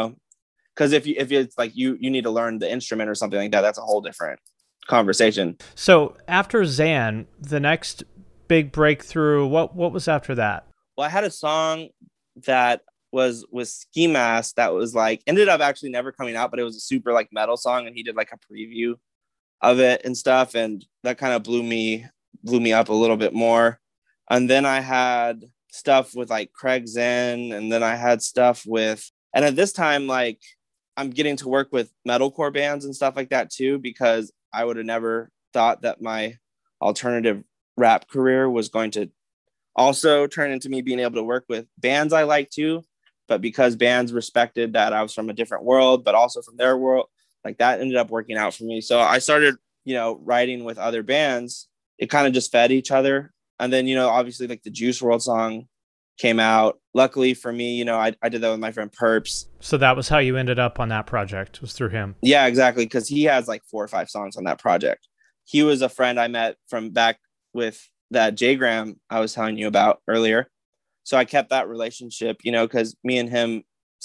because if it's like you need to learn the instrument or something like that, that's a whole different conversation. So after Xan, the next big breakthrough, what was after that? Well, I had a song that was with Ski Mask that was like ended up actually never coming out, but it was a super like metal song, and he did like a preview of it and stuff, and that kind of blew me up a little bit more. And then I had stuff with like Craig Zen, and then I had stuff with, and at this time, like, I'm getting to work with metalcore bands and stuff like that too, because I would have never thought that my alternative rap career was going to also turn into me being able to work with bands I like too. But because bands respected that I was from a different world, but also from their world, like that ended up working out for me. So I started, writing with other bands. It kind of just fed each other. And then, obviously like the Juice WRLD song came out. Luckily for me, I did that with my friend Perps. So that was how you ended up on that project, was through him. Yeah, exactly. Because he has like 4 or 5 songs on that project. He was a friend I met from back with that J-Gram I was telling you about earlier. So I kept that relationship, because me and him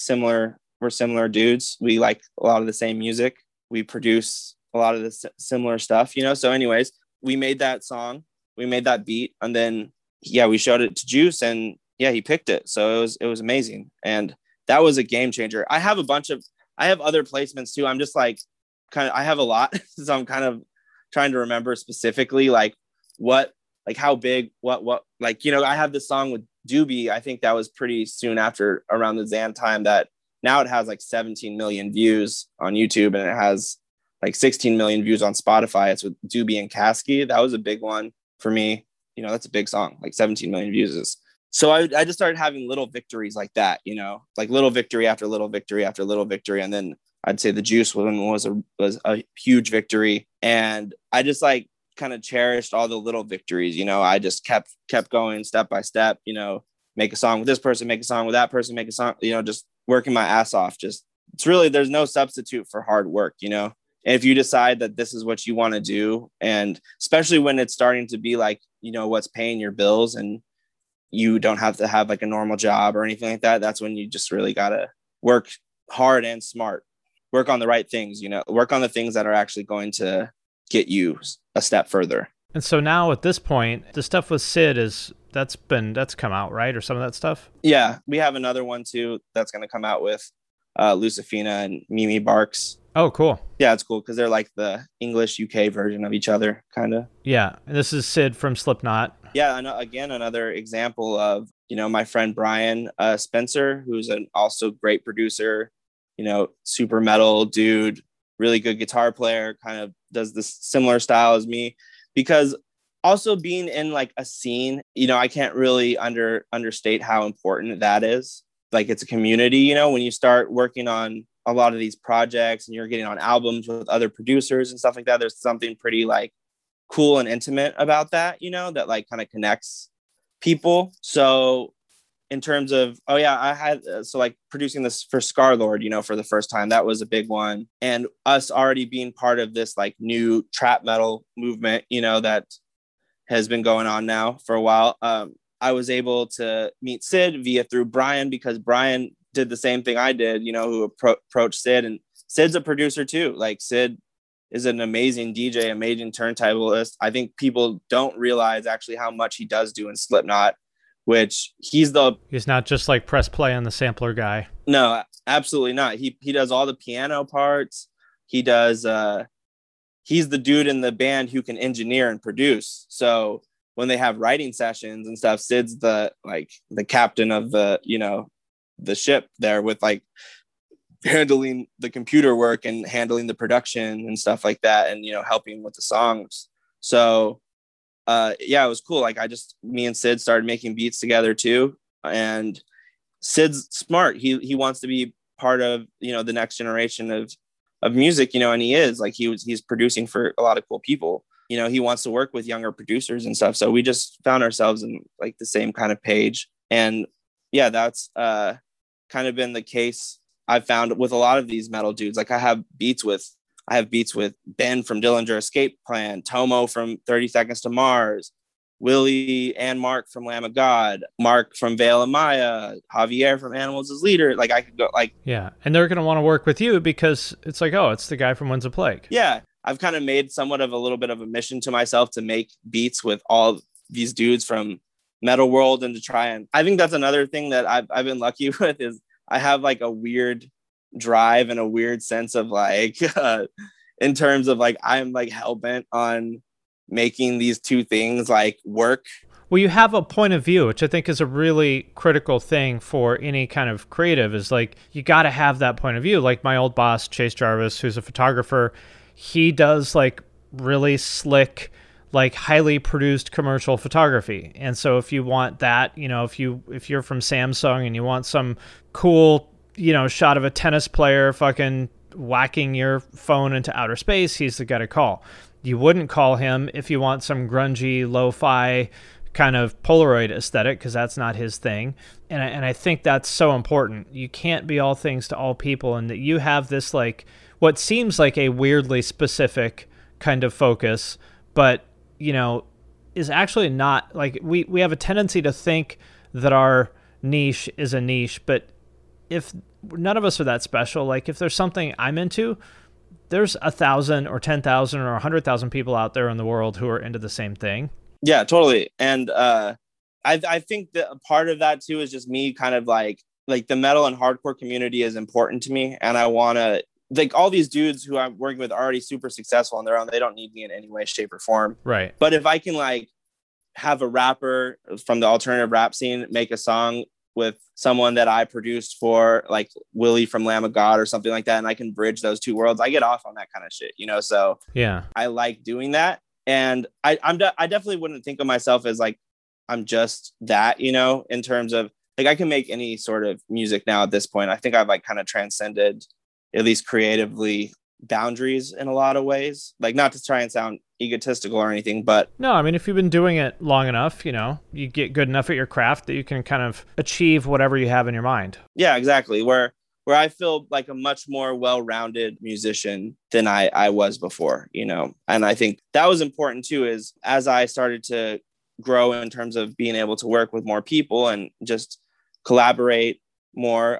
we're similar dudes. We like a lot of the same music. We produce a lot of the similar stuff, So anyways, we made that song, we made that beat, and then, we showed it to Juice, and he picked it. So it was amazing. And that was a game changer. I have other placements too. I'm just like, I have a lot. So I'm kind of trying to remember specifically, like what, like how big, what, like, I have this song with Doobie. I think that was pretty soon after around the Xan time, that now it has like 17 million views on YouTube, and it has like 16 million views on Spotify. It's with Doobie and Kasky. That was a big one for me. That's a big song, like 17 million views. So I just started having little victories like that, like little victory after little victory after little victory. And then I'd say the Juice one was a huge victory. And I just like kind of cherished all the little victories. I just kept going step by step, make a song with this person, make a song with that person, make a song, just working my ass off. Just, it's really, there's no substitute for hard work, And if you decide that this is what you want to do, and especially when it's starting to be like, what's paying your bills, and you don't have to have like a normal job or anything like that, that's when you just really got to work hard and smart, work on the right things, work on the things that are actually going to get you a step further. And so now at this point, the stuff with Sid that's come out, right? Or some of that stuff? Yeah, we have another one too that's going to come out with Lucifina and Mimi Barks. Oh, cool. Yeah, it's cool because they're like the English UK version of each other, kind of. Yeah, and this is Sid from Slipknot. Yeah, and again, another example of, my friend Brian Spencer, who's an also great producer, super metal dude, really good guitar player, kind of does this similar style as me. Because also being in like a scene, I can't really understate how important that is. Like, it's a community, when you start working on a lot of these projects and you're getting on albums with other producers and stuff like that, there's something pretty like cool and intimate about that, that like kind of connects people. So in terms of, I had, so like producing this for Scarlord, for the first time, that was a big one. And us already being part of this like new trap metal movement, that has been going on now for a while. I was able to meet Sid through Brian, because Brian did the same thing I did, who approached Sid, and Sid's a producer too. Like, Sid is an amazing DJ, amazing turntablist. I think people don't realize actually how much he does do in Slipknot, which he's not just like press play on the sampler guy. No, absolutely not. He does all the piano parts. He does, he's the dude in the band who can engineer and produce. So when they have writing sessions and stuff, Sid's the captain of the ship there, with like handling the computer work and handling the production and stuff like that, and helping with the songs. So it was cool. Like, me and Sid started making beats together too, and Sid's smart. He wants to be part of the next generation of music, and he's producing for a lot of cool people. He wants to work with younger producers and stuff. So we just found ourselves in like the same kind of page. And yeah, that's kind of been the case I've found with a lot of these metal dudes. Like I have beats with Ben from Dillinger Escape Plan, Tomo from 30 Seconds to Mars, Willie and Mark from Lamb of God, Mark from Veil of Maya, Javier from Animals as Leader. Like I could go like, yeah. And they're going to want to work with you because it's like, oh, it's the guy from Winds of Plague. Yeah. I've kind of made somewhat of a little bit of a mission to myself to make beats with all these dudes from Metal World, and to try, and I think that's another thing that I've been lucky with is I have like a weird drive and a weird sense of like, in terms of like, I'm like hell-bent on making these two things like work. Well, you have a point of view, which I think is a really critical thing for any kind of creative, is like, you got to have that point of view. Like my old boss, Chase Jarvis, who's a photographer, he does like really slick, like highly produced commercial photography. And so if you want that, if you're from Samsung and you want some cool, shot of a tennis player fucking whacking your phone into outer space, he's the guy to call. You wouldn't call him if you want some grungy, lo-fi kind of Polaroid aesthetic, because that's not his thing. And I think that's so important. You can't be all things to all people, and that you have this like what seems like a weirdly specific kind of focus, but is actually not. Like we have a tendency to think that our niche is a niche, but if none of us are that special, like if there's something I'm into, there's 1,000 or 10,000 or 100,000 people out there in the world who are into the same thing. Yeah, totally. And I think that a part of that too is just me kind of like the metal and hardcore community is important to me, and I want to, like, all these dudes who I'm working with are already super successful on their own. They don't need me in any way, shape, or form. Right. But if I can like have a rapper from the alternative rap scene make a song with someone that I produced for, like Willie from Lamb of God or something like that, and I can bridge those two worlds, I get off on that kind of shit, So yeah, I like doing that. And I definitely wouldn't think of myself as like, I'm just that, in terms of like, I can make any sort of music now at this point. I think I've like kind of transcended, at least creatively, boundaries in a lot of ways. Like, not to try and sound egotistical or anything, but no, I mean, if you've been doing it long enough, you get good enough at your craft that you can kind of achieve whatever you have in your mind. Yeah, exactly. Where I feel like a much more well-rounded musician than I was before, And I think that was important too, is as I started to grow in terms of being able to work with more people and just collaborate more,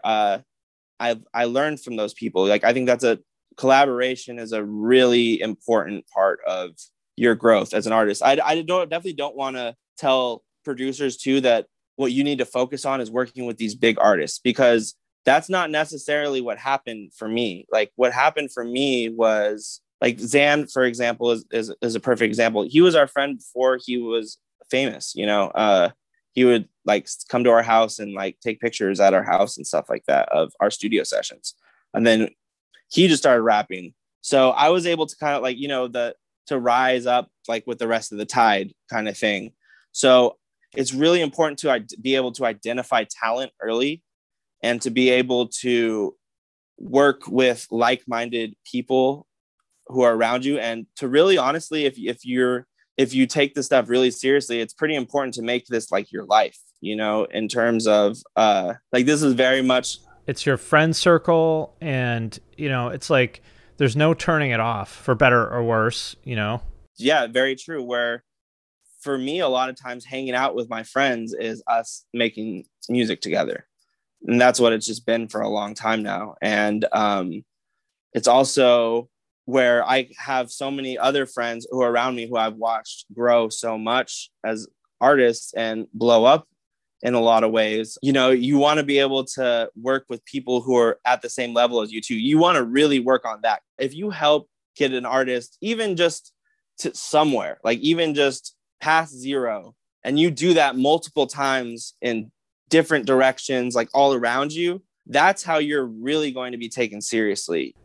I learned from those people. Like, I think collaboration is a really important part of your growth as an artist. I definitely don't want to tell producers too that what you need to focus on is working with these big artists, because that's not necessarily what happened for me. Like, what happened for me was like Zan, for example, is a perfect example. He was our friend before he was famous. He would like come to our house and like take pictures at our house and stuff like that of our studio sessions. And then he just started rapping. So I was able to kind of like, to rise up like with the rest of the tide kind of thing. So it's really important to be able to identify talent early and to be able to work with like-minded people who are around you. And to really, honestly, if you take this stuff really seriously, it's pretty important to make this like your life, in terms of like, this is very much, it's your friend circle. And, it's like, there's no turning it off, for better or worse, Yeah, very true. Where for me, a lot of times hanging out with my friends is us making music together. And that's what it's just been for a long time now. And it's also where I have so many other friends who are around me who I've watched grow so much as artists and blow up in a lot of ways. You want to be able to work with people who are at the same level as you too. You want to really work on that. If you help get an artist, even just to somewhere, like even just past zero, and you do that multiple times in different directions, like all around you, that's how you're really going to be taken seriously. Yep.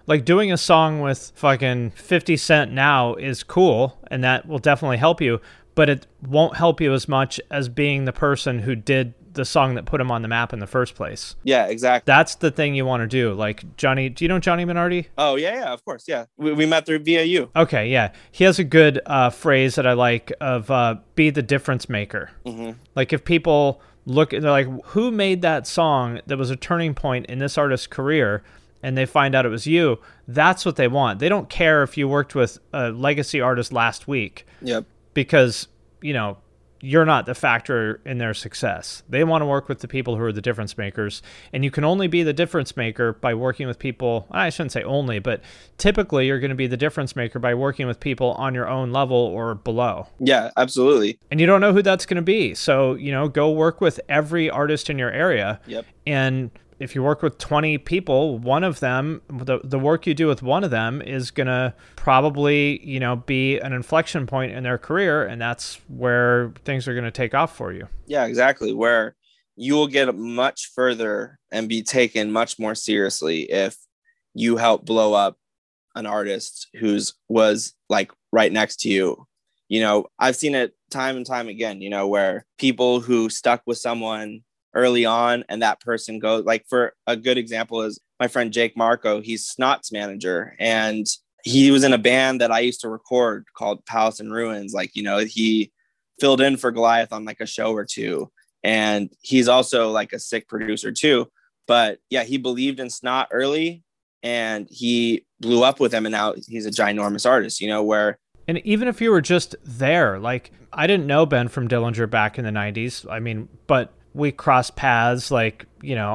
Like doing a song with fucking 50 Cent now is cool, and that will definitely help you, but it won't help you as much as being the person who did the song that put him on the map in the first place. Yeah, exactly. That's the thing you want to do. Like Johnny, do you know Johnny Minardi? Oh, yeah, of course. Yeah. We met through via you. Okay, yeah. He has a good phrase that I like of be the difference maker. Mm-hmm. Like if people look, they're like, who made that song that was a turning point in this artist's career? And they find out it was you. That's what they want. They don't care if you worked with a legacy artist last week. Yep. Because, you know, you're not the factor in their success. They want to work with the people who are the difference makers. And you can only be the difference maker by working with people. I shouldn't say only, but typically you're going to be the difference maker by working with people on your own level or below. Yeah, absolutely. And you don't know who that's going to be. So, you know, go work with every artist in your area. Yep. And if you work with 20 people, one of them, the work you do with one of them is going to probably, you know, be an inflection point in their career. And that's where things are going to take off for you. Yeah, exactly. Where you will get much further and be taken much more seriously if you help blow up an artist who's was like right next to you. You know, I've seen it time and time again, you know, where people who stuck with someone early on and that person goes, like, for a good example is my friend Jake Marco. He's Snot's manager, and he was in a band that I used to record called Palace and Ruins. Like, you know, he filled in for Goliath on like a show or two, and he's also like a sick producer too. But yeah, he believed in Snot early and he blew up with him, and now he's a ginormous artist, you know, where. And even if you were just there, like, I didn't know Ben from Dillinger back in the 90s. I mean, but we crossed paths, like, you know,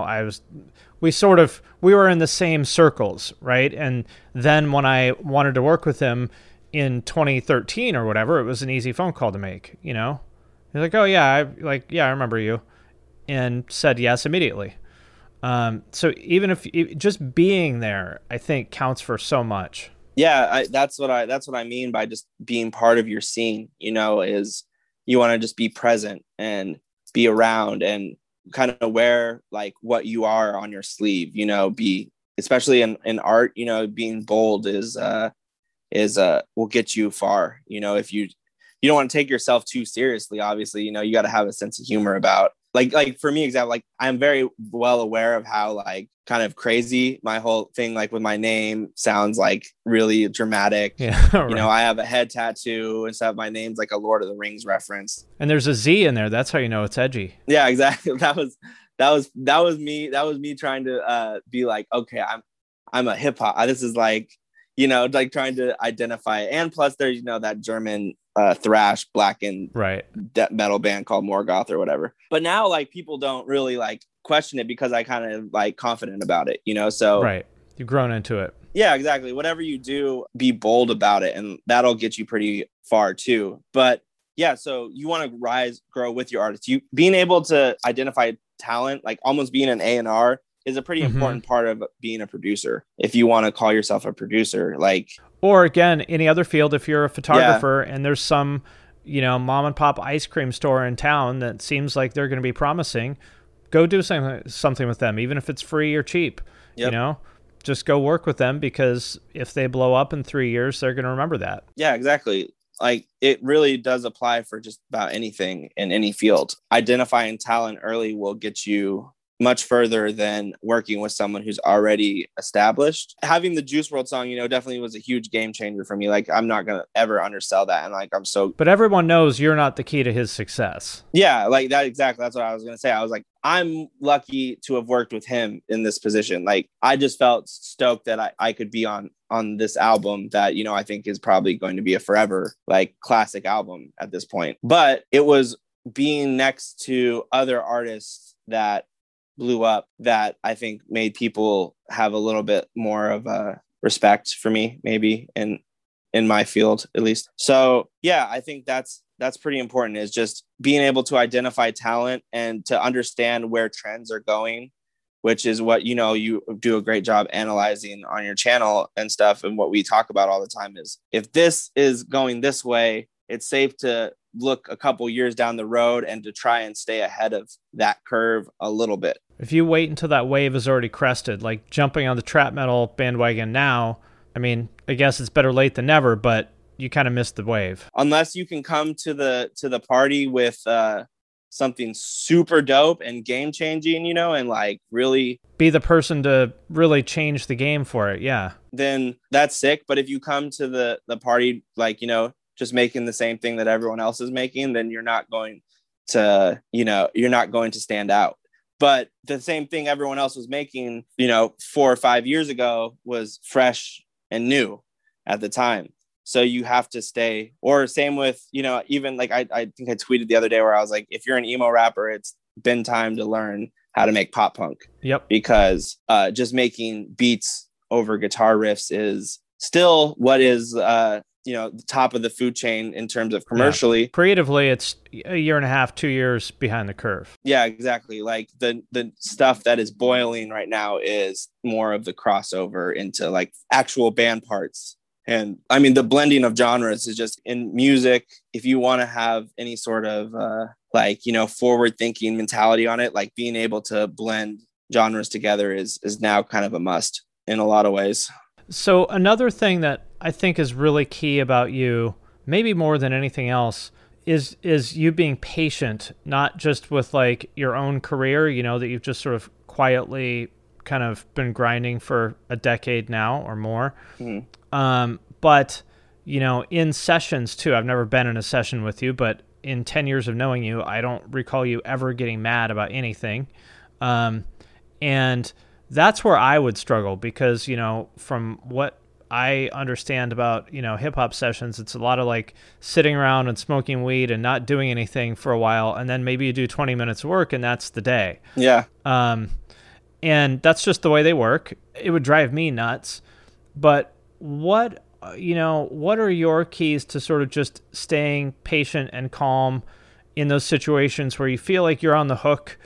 we were in the same circles, right? And then when I wanted to work with him in 2013 or whatever, it was an easy phone call to make, you know? He's like, oh yeah, I remember you, and said yes immediately. So even if just being there, I think counts for so much. Yeah, that's what I mean by just being part of your scene, you know, is you want to just be present and be around and kind of wear like what you are on your sleeve, you know, be, especially in art, you know, being bold is will get you far. You know, if you don't want to take yourself too seriously, obviously, you know, you got to have a sense of humor about like for me, example, like I'm very well aware of how like kind of crazy my whole thing, like with my name sounds like really dramatic. Yeah, right. You know, I have a head tattoo and stuff. My name's like a Lord of the Rings reference. And there's a Z in there. That's how you know it's edgy. Yeah, exactly. That was me trying to be like, okay, I'm a hip hop. This is like, you know, like trying to identify it. And plus there's, you know, that German thrash blackened right death metal band called Morgoth or whatever. But now like people don't really like question it because I kind of like confident about it, you know? So right. You've grown into it. Yeah, exactly. Whatever you do, be bold about it, and that'll get you pretty far too. But yeah, so you want to grow with your artist. You being able to identify talent, like almost being an A&R, is a pretty important part of being a producer. If you want to call yourself a producer, like, or again, any other field, if you're a photographer and there's some, you know, mom and pop ice cream store in town that seems like they're going to be promising, go do something with them, even if it's free or cheap. You know, just go work with them, because if they blow up in 3 years, they're going to remember that. Yeah, exactly. Like, it really does apply for just about anything in any field. Identifying talent early will get you much further than working with someone who's already established. Having the Juice WRLD song, you know, definitely was a huge game changer for me. Like, I'm not going to ever undersell that. And like, but everyone knows you're not the key to his success. Yeah, like that. Exactly. That's what I was going to say. I was like, I'm lucky to have worked with him in this position. Like, I just felt stoked that I could be on this album that, you know, I think is probably going to be a forever like classic album at this point. But it was being next to other artists that blew up that I think made people have a little bit more of a respect for me, maybe in my field at least. So yeah, I think that's pretty important, is just being able to identify talent and to understand where trends are going, which is what, you know, you do a great job analyzing on your channel and stuff. And what we talk about all the time is, if this is going this way, it's safe to look a couple years down the road and to try and stay ahead of that curve a little bit. If you wait until that wave is already crested, like jumping on the trap metal bandwagon now, I mean, I guess it's better late than never, but you kind of missed the wave. Unless you can come to the party with something super dope and game changing, you know, and like really be the person to really change the game for it. Yeah. Then that's sick. But if you come to the party, like, you know, just making the same thing that everyone else is making, then you're not going to, you know, you're not going to stand out. But the same thing everyone else was making, you know, 4 or 5 years ago was fresh and new at the time. So you have to stay, or same with, you know, even like I think I tweeted the other day where I was like, if you're an emo rapper, it's been time to learn how to make pop punk. Yep. Because just making beats over guitar riffs is still what is, you know, the top of the food chain in terms of commercially. Yeah. Creatively, it's a year and a half, 2 years behind the curve. Yeah, exactly. Like the stuff that is boiling right now is more of the crossover into like actual band parts. And I mean, the blending of genres is just in music. If you want to have any sort of like, you know, forward thinking mentality on it, like being able to blend genres together is now kind of a must in a lot of ways. So another thing that I think is really key about you, maybe more than anything else, is you being patient, not just with like your own career, you know, that you've just sort of quietly kind of been grinding for a decade now or more. Mm-hmm. But, you know, in sessions too, I've never been in a session with you, but in 10 years of knowing you, I don't recall you ever getting mad about anything. And that's where I would struggle because, you know, from what I understand about, you know, hip hop sessions, it's a lot of like sitting around and smoking weed and not doing anything for a while. And then maybe you do 20 minutes of work and that's the day. Yeah. And that's just the way they work. It would drive me nuts. But what are your keys to sort of just staying patient and calm in those situations where you feel like you're on the hook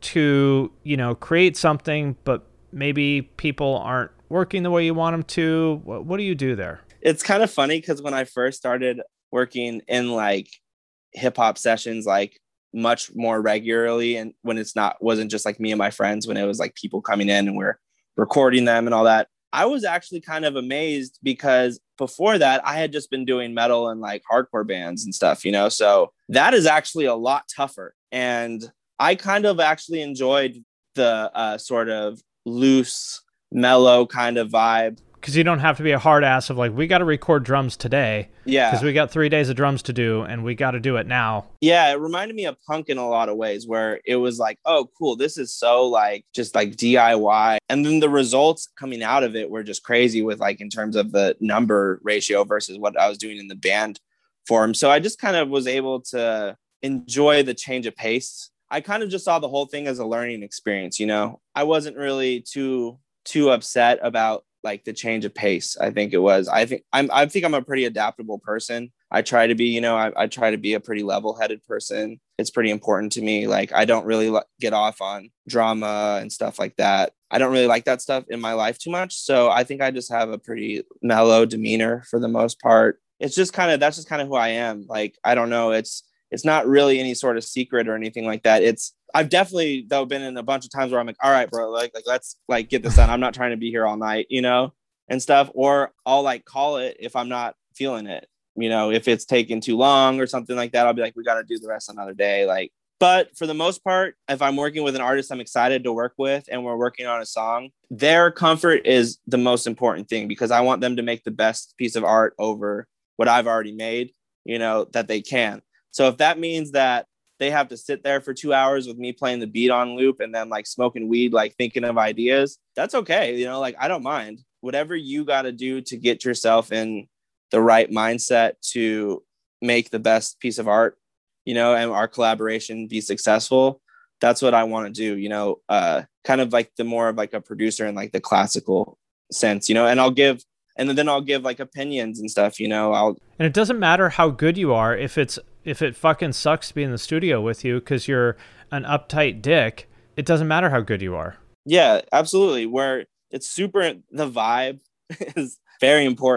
to, you know, create something, but maybe people aren't working the way you want them to? What do you do there? It's kind of funny because when I first started working in like hip hop sessions, like much more regularly, and when wasn't just like me and my friends, when it was like people coming in and we're recording them and all that, I was actually kind of amazed because before that I had just been doing metal and like hardcore bands and stuff, you know, so that is actually a lot tougher. And I kind of actually enjoyed the sort of loose, mellow kind of vibe. Because you don't have to be a hard ass of like, we got to record drums today. Yeah. Because we got 3 days of drums to do and we got to do it now. Yeah. It reminded me of punk in a lot of ways where it was like, oh, cool. This is so like just like DIY. And then the results coming out of it were just crazy with like in terms of the number ratio versus what I was doing in the band form. So I just kind of was able to enjoy the change of pace. I kind of just saw the whole thing as a learning experience. You know, I wasn't really too upset about like the change of pace. I think I'm a pretty adaptable person. I try to be, you know, I try to be a pretty level-headed person. It's pretty important to me. Like, I don't really get off on drama and stuff like that. I don't really like that stuff in my life too much. So I think I just have a pretty mellow demeanor for the most part. That's just kind of who I am. Like, I don't know. It's not really any sort of secret or anything like that. I've definitely though been in a bunch of times where I'm like, all right, bro, like let's like get this done. I'm not trying to be here all night, you know, and stuff. Or I'll like call it if I'm not feeling it, you know, if it's taking too long or something like that. I'll be like, we got to do the rest another day. Like, but for the most part, if I'm working with an artist I'm excited to work with and we're working on a song, their comfort is the most important thing because I want them to make the best piece of art over what I've already made, you know, that they can. So if that means that they have to sit there for 2 hours with me playing the beat on loop and then like smoking weed, like thinking of ideas, that's okay. You know, like I don't mind. Whatever you got to do to get yourself in the right mindset to make the best piece of art, you know, and our collaboration be successful. That's what I want to do, you know, kind of like the more of like a producer in like the classical sense, you know, and then I'll give like opinions and stuff, you know, and it doesn't matter how good you are. If it fucking sucks to be in the studio with you because you're an uptight dick, it doesn't matter how good you are. Yeah, absolutely. Where it's the vibe is very important.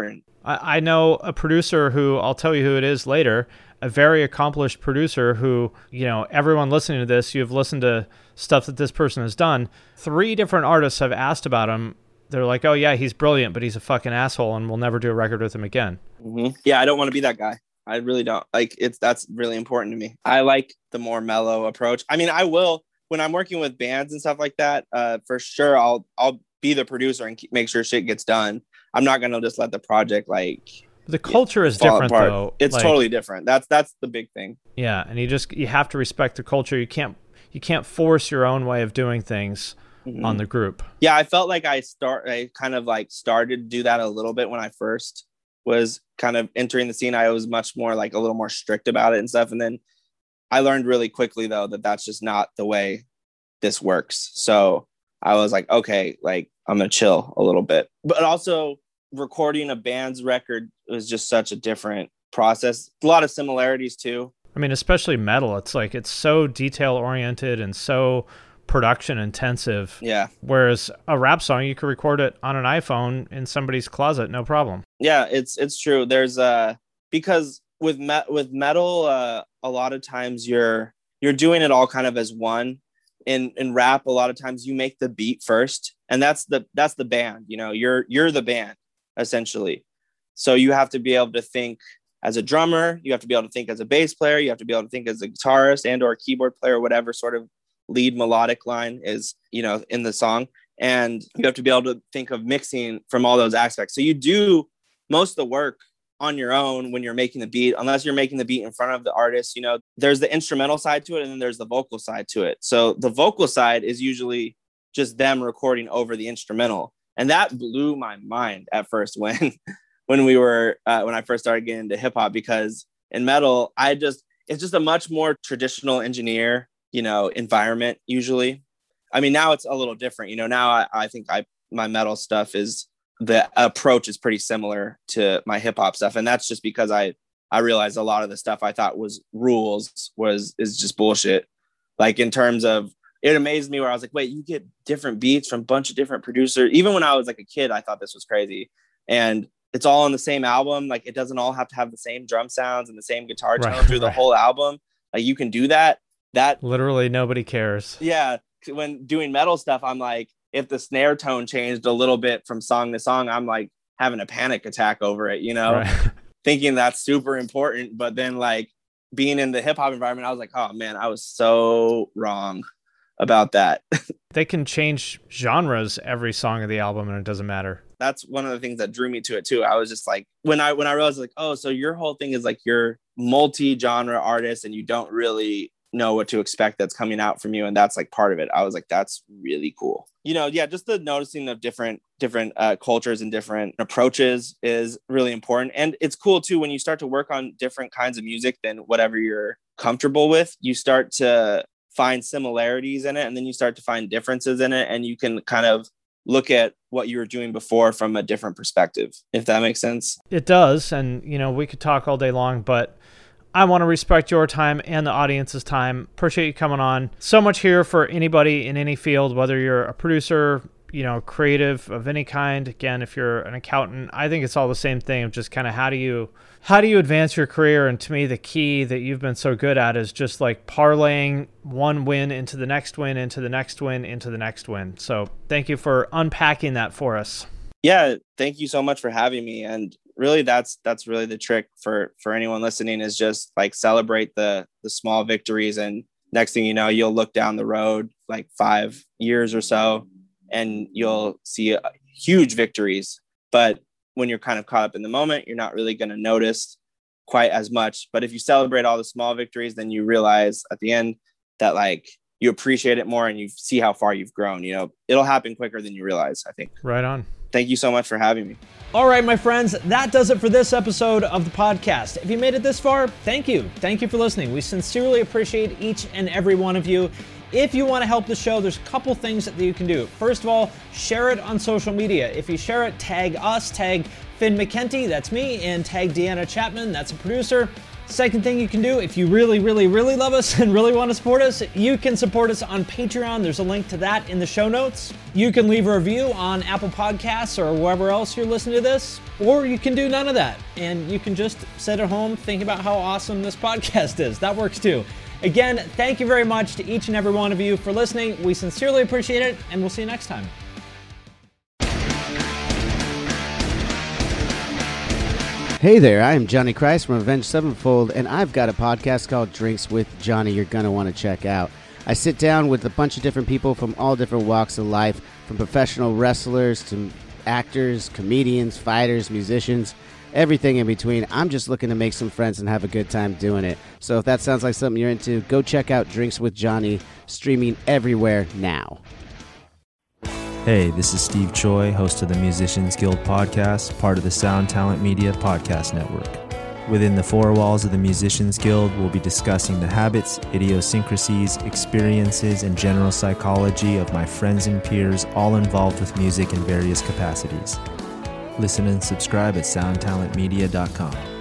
I know a producer who, I'll tell you who it is later, a very accomplished producer who, everyone listening to this, you've listened to stuff that this person has done. 3 different artists have asked about him. They're like, oh yeah, he's brilliant, but he's a fucking asshole and we'll never do a record with him again. Mm-hmm. Yeah, I don't want to be that guy. I really don't. That's really important to me. I like the more mellow approach. I mean, I will, when I'm working with bands and stuff like that, for sure, I'll be the producer and make sure shit gets done. I'm not going to just let the project the culture is different apart. Though. It's totally different. That's the big thing. Yeah. And you have to respect the culture. You can't force your own way of doing things on the group. Yeah. I felt like I kind of started to do that a little bit when I first was kind of entering the scene. I was much more a little more strict about it and stuff. And then I learned really quickly though, that that's just not the way this works. So I was like, okay, I'm going to chill a little bit, but also recording a band's record was just such a different process. A lot of similarities too. I mean, especially metal. It's so detail oriented and so production intensive. Yeah. Whereas a rap song, you could record it on an iPhone in somebody's closet, no problem. Yeah, it's true. There's because with metal, a lot of times you're doing it all kind of as one. In rap, a lot of times you make the beat first, and that's the band. You're the band essentially. So you have to be able to think as a drummer. You have to be able to think as a bass player. You have to be able to think as a guitarist and or keyboard player, whatever sort of lead melodic line is, in the song. And you have to be able to think of mixing from all those aspects. So you do most of the work on your own when you're making the beat, unless you're making the beat in front of the artist. There's the instrumental side to it, and then there's the vocal side to it. So the vocal side is usually just them recording over the instrumental. And that blew my mind at first when I first started getting into hip hop, because in metal, it's just a much more traditional engineer, environment usually. I mean, now it's a little different, now I think my metal stuff the approach is pretty similar to my hip hop stuff. And that's just because I realized a lot of the stuff I thought was rules is just bullshit. In terms of, it amazed me where I was like, wait, you get different beats from a bunch of different producers. Even when I was a kid, I thought this was crazy. And it's all on the same album. It doesn't all have to have the same drum sounds and the same guitar tone through the whole album. You can do that. That literally nobody cares. Yeah. When doing metal stuff, I'm like, if the snare tone changed a little bit from song to song, I'm having a panic attack over it, thinking that's super important. But then being in the hip hop environment, I was like, oh man, I was so wrong about that. They can change genres every song of the album and it doesn't matter. That's one of the things that drew me to it too. I was just when I realized oh, so your whole thing is you're multi-genre artist and you don't really know what to expect that's coming out from you, and that's part of it. I was like, that's really cool. Just the noticing of different cultures and different approaches is really important. And it's cool too when you start to work on different kinds of music than whatever you're comfortable with. You start to find similarities in it, and then you start to find differences in it, and you can kind of look at what you were doing before from a different perspective, if that makes sense. It does. And we could talk all day long, but I want to respect your time and the audience's time. Appreciate you coming on. So much here for anybody in any field, whether you're a producer, creative of any kind. Again, if you're an accountant, I think it's all the same thing of just kind of how do you advance your career? And to me, the key that you've been so good at is just parlaying one win into the next win, into the next win, into the next win. So thank you for unpacking that for us. Yeah, thank you so much for having me. And really, that's really the trick for anyone listening, is just celebrate the small victories. And next thing you know, you'll look down the road 5 years or so, and you'll see huge victories. But when you're kind of caught up in the moment, you're not really going to notice quite as much. But if you celebrate all the small victories, then you realize at the end that you appreciate it more and you see how far you've grown. It'll happen quicker than you realize, I think. Right on. Thank you so much for having me. All right, my friends, that does it for this episode of the podcast. If you made it this far, thank you. Thank you for listening. We sincerely appreciate each and every one of you. If you want to help the show, there's a couple things that you can do. First of all, share it on social media. If you share it, tag us, tag Finn McKenty, that's me, and tag Deanna Chapman, that's a producer. Second thing you can do, if you really, really, really love us and really want to support us, you can support us on Patreon. There's a link to that in the show notes. You can leave a review on Apple Podcasts or wherever else you're listening to this, or you can do none of that. And you can just sit at home thinking about how awesome this podcast is. That works too. Again, thank you very much to each and every one of you for listening. We sincerely appreciate it, and we'll see you next time. Hey there, I am Johnny Christ from Avenged Sevenfold, and I've got a podcast called Drinks with Johnny you're going to want to check out. I sit down with a bunch of different people from all different walks of life, from professional wrestlers to actors, comedians, fighters, musicians, everything in between. I'm just looking to make some friends and have a good time doing it. So if that sounds like something you're into, go check out Drinks with Johnny, streaming everywhere now. Hey, this is Steve Choi, host of the Musicians Guild podcast, part of the Sound Talent Media podcast network. Within the four walls of the Musicians Guild, we'll be discussing the habits, idiosyncrasies, experiences, and general psychology of my friends and peers, all involved with music in various capacities. Listen and subscribe at soundtalentmedia.com.